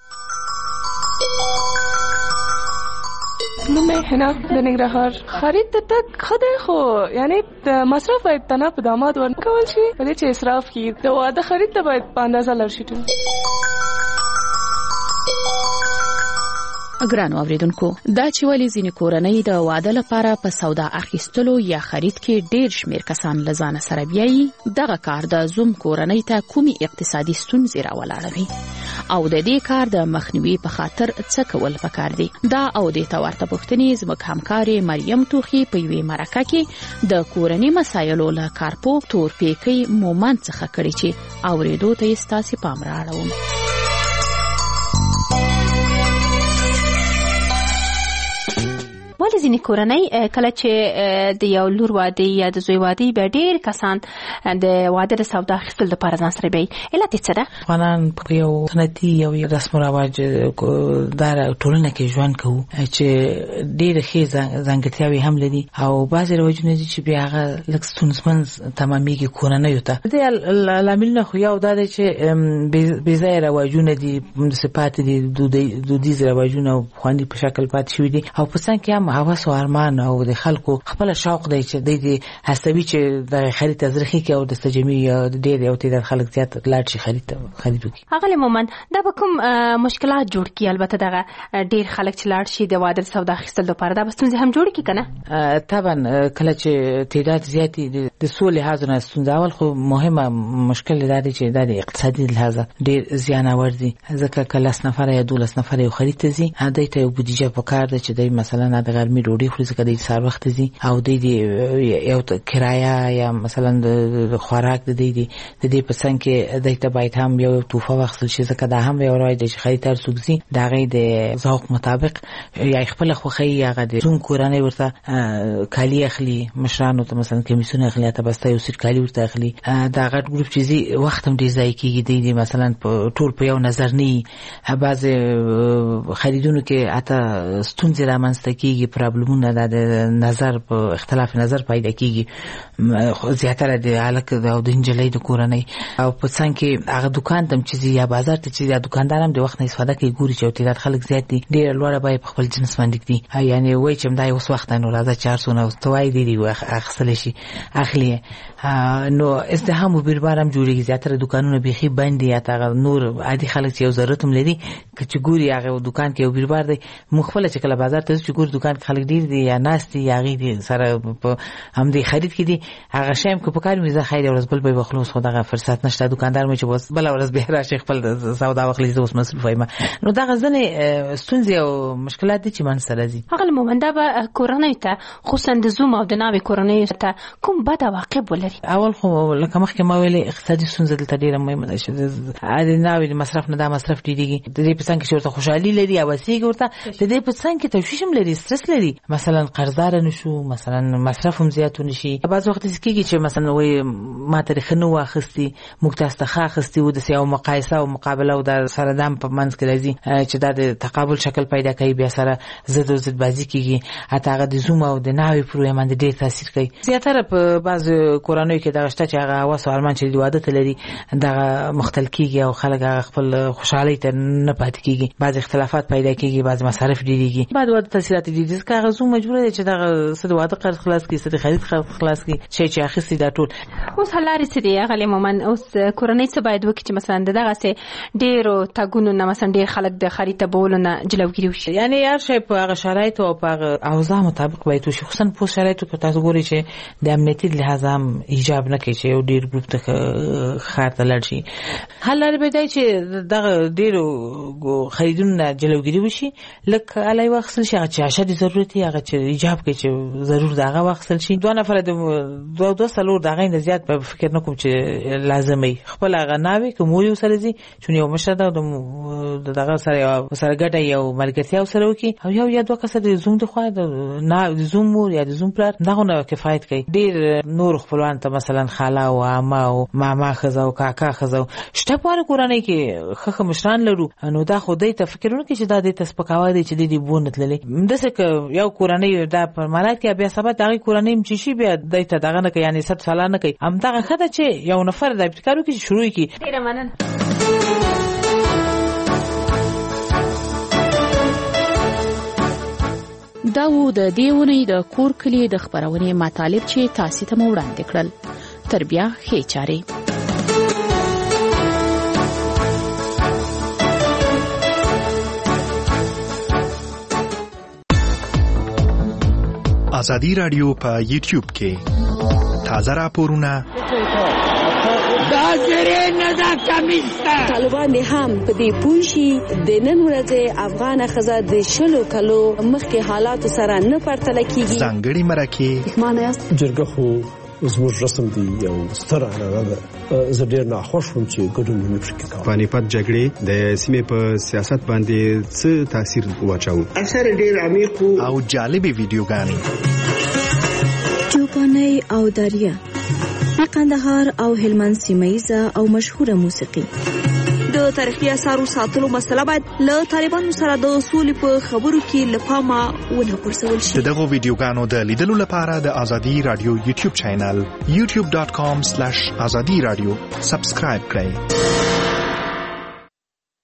نو مې حنا د نګرهار خرید ته تک خدای خو یعنی مصرف باید تنه په داماد ورکول شي ولې چې اسراف کی د واده خرید ته باید په اندازه لور شي. ګرانو اوریدونکو دا چې ولې ځینې کورنۍ د واده لپاره په سودا اخیستلو یا خرید کې ډېر شمېر کسان له ځانه سره بیایي دغه کار د زوم کورنۍ ته کومې اقتصادي ستونزې راولاړوي او د دې کار د مخنیوي په خاطر څه کول پکار دي. دا او د تورته پوښتنې زموږ همکارې مریم توخي په یوې مرکه کې د کورنۍ مسایلو له کارپو تورپیکۍ مومند څخه کړي چې اوریدو ته یې ستاسې پام رااړوم. ولې ځینې کورنۍ کله چې د یو لور واده یا د زوی واده به ډېر کسان د واده د سودا اخیستل لپاره ځان سره بیایي علت یې څه ده؟ افغانان په یو سنتي یو رسم و رواج دا ټولنه کې ژوند کوو چې ډېرې ښې ځانګړتیاوې هم لري او بعضې رواجونه دي چې بیا هغه لږ ستونزمن تمامېږي کورنیو ته. د دې لاملونه خو یو دا دی چې بېځایه رواجونه دي داسې پاتې دي دودیز رواجونه پخواني په شکل پاتې شوي دي او په څنګ کې هم هوس او ارمان او د خلکو خپل شوق دی چې د هڅوي چې د خرید تزریخي کې او د تجمع ډېر یو تعداد خلک زیات لاړ شي خرید وکړي. هغه مومند دا به کوم مشکلات جوړ کړي؟ البته دغه ډېر خلک چې لاړ شي د واده سودا اخیستل لپاره دا به ستونزې هم جوړ کړي که نه؟ طبعا کله چې تعداد زیات د څو لحاظو نه ستونزه اول خو مهمه مشکل دا دی چې دا د اقتصادي لحاظه ډېر زیانور دي ځکه که 10 نفره یا 12 نفره یو خرید ته ځي دوی ته یو بودیجه پکار ده چې دوی مثلا د غرمې ډوډۍ خوري ځکه د سهار وخت ځي او د یو کرایه یا مثلا د خوراک د دې په څنګ کې د ته باید هم یو توفه واخیستل شي ځکه دا هم یو رای دی چې خریدار څوک ځي د هغې د ذوق مطابق یا خپله خوښۍ هغه د زوم کورنۍ ورته کالي اخلي مشرانو ته مثلا کمیسونه اخلي یا ته بسته یو سیټ کالي ورته اخلي دا غټ ګروپ چې ځي وخت هم ډېر ضایع کېږي دی مثلا ټول په یو نظر نه وي بعضې خریدونو کې حتی ستونزې رامنځته کېږي پرابلمونه د نظر په اختلاف نظر پیدا کېږي زیاتره د هلک او د نجلۍ د کورنۍ او په څنګ کې هغه دوکان ته چې ځي یا بازار ته چې ځي دوکاندار هم د وخت نه استفاده کوي ګوري چې یو تعداد خلک زیات دي ډېره لوړه بیه په خپل جنس باندې ږدي یعنې وایي چې همدا اوس وخت نو راځه 400 ته وایي ډېرې اخیستلی شي اخلي نو ازدحام و بیربار هم جوړېږي زیاتره دوکانونه بیخي بند دي یا هغه نور عادي خلک چې یو ضرورت هم لري که چې ګوري هغه دوکان کې یو بیربار دی موږ خپله چې کله بازار ته ځو چې ګورو دوکان کې خلک ډېر دي یا ناست دي یا هغې دي سره په همدې خرید کې دي هغه شی هم که په کار وي زه خیر یو ورځ بل به یې واخلو اوس خو دغه فرصت نشته دوکاندار مې چې اوس بله ورځ بیا راشي خپل سودا واخلي زه اوس مصروف یم نو دغه ځینې ستونزې او مشکلات دي چې من سره ځي. هغه مومند به کورنیو ته خصوصا د زوم او د ناوې کورنیو ته کوم بد عواقب ولري؟ اول خو لکه مخکې ما ویلې اقتصادي ستونزه دلته ډېره مهمه ده چې د ناوې د مصرف نه دا مصرف ډېرېږي د دې په څنګ کې چې ورته خوشحالي لري او وسیږي ورته د دې په څنګ کې تشویش هم لري سترس لري مثلا قرضداره نشو مثلا مصرف هم زیات ونشي بعض وخت داسې کېږي چې مثلا وایي ما ته ښه نه واخیستي موږ تاسو ته ښه اخیستي و داسې یو مقایسه او مقابله او دا سره دم په منځ کې راځي چې دا د تقابل شکل پیدا کوي بیا سره ضد او ضد بازي کېږي حتی هغه د زوم او د ناوې پر رویه باندې ډېر تاثیر کوي. زیاتره په بعضو کورنیو کې دغه شته چې هغه هوس او ارمان چې د واده ته لري دغه مختل کېږي او خلک هغه خپل خوشحالۍ ته نه پاتې کېږي بعض اختلافات پیدا کېږي بعض مصارف ډېرېږي بعد واده تاثیرات ډېر دي ځکه هغه زوم مجبوره دی چې دغه څه د واده قرض خلاص کړي څه د خرید خلاص کړي شی چې اخیستي دا ټول. اوس حل لارې څه دي هغه مومند اوس کورنۍ څه باید وکړي چې مثلا دغسې ډېرو تګونو نه مثلا ډېر خلک د خرید تبولو نه جلوګیري وشي؟ یعنې هر شی په هغه شرایطو او په هغه اوضاع مطابق باید وشي خصوصا په شرایطو کې تاسو ګورئ چې د امنیتي لحاظ هم ایجاب نه کوي چې یو ډېر ګروپ ته ښار ته لاړ شي. حل لارې به دی چې دغه ډېرو خریدونو نه جلوګیري وشي لکه الی واخیستل شي هغه چې اشد ضرورت هغه چې ایجاب کوي چې ضرور دغه واخصل شي. دوه نفر د دوه سلور دغه نه زیات په فکر نه کوم چې لازمي خپل هغه ناوي کوم یو سره دي چې یو مشهد دغه سره ګټه یو ملګرتیا سره وکي او یو یا دوه کسه د زوم د خو د زوم مور یا د زوم پلار دغه نه کفایت کوي. ډیر نور خپلوان ته مثلا خاله او عمه او ماما خزه او کاکا خزه شته په کورنۍ کې خخ مشران لرو نو دا خو دې ته فکرونه کې چې دا دې تسپکاوي دي چې دې بونت للی دسه ک یو کورنۍ دا په مالات کې بیا سبا دغه کورنۍ چې شي بیا دې ته دغه نه کوي یعنی 100 سال نه کوي هم دغه خدای چې یو نفر د ابتکارو کې شروع کی. ډیر مننه. دا و د دیونې د کور کلی د خبرونې مطالب چې تاسو ته وړاندې کړل. تر بیا ښه چاري. ازادي رادیو په یوټیوب کې تازه راپورونه طالبان هم په دې پوښي د نن ورځې افغان خزه د شلو کلو مخکې حالات سره نه پرتله کیږي. ځانګړي مرکه معنی جرګه خو زموږ رسم دی یو ستر عنعنه ده. زه ډېر ناخوښ وم چې ګډون مې پکې کاوه. پانیپت جګړې د سیمې په سیاست باندې څه تاثیر واچاوه؟ اثر ډېر عمیق او جالبې ویډیوګانې چوپاني او دریا د قندهار او هلمند سیمه او مشهوره موسیقي. د تاریخي اثارو ساتلو مسله باید له طالبانو سره د سولې په خبرو کې له پامه ونه غورځول شي. دغه ویډیوګانو د لیدلو لپاره د ازادي رادیو یوټیوب چینل youtube.com/azadi radio سبسکرایب کړئ.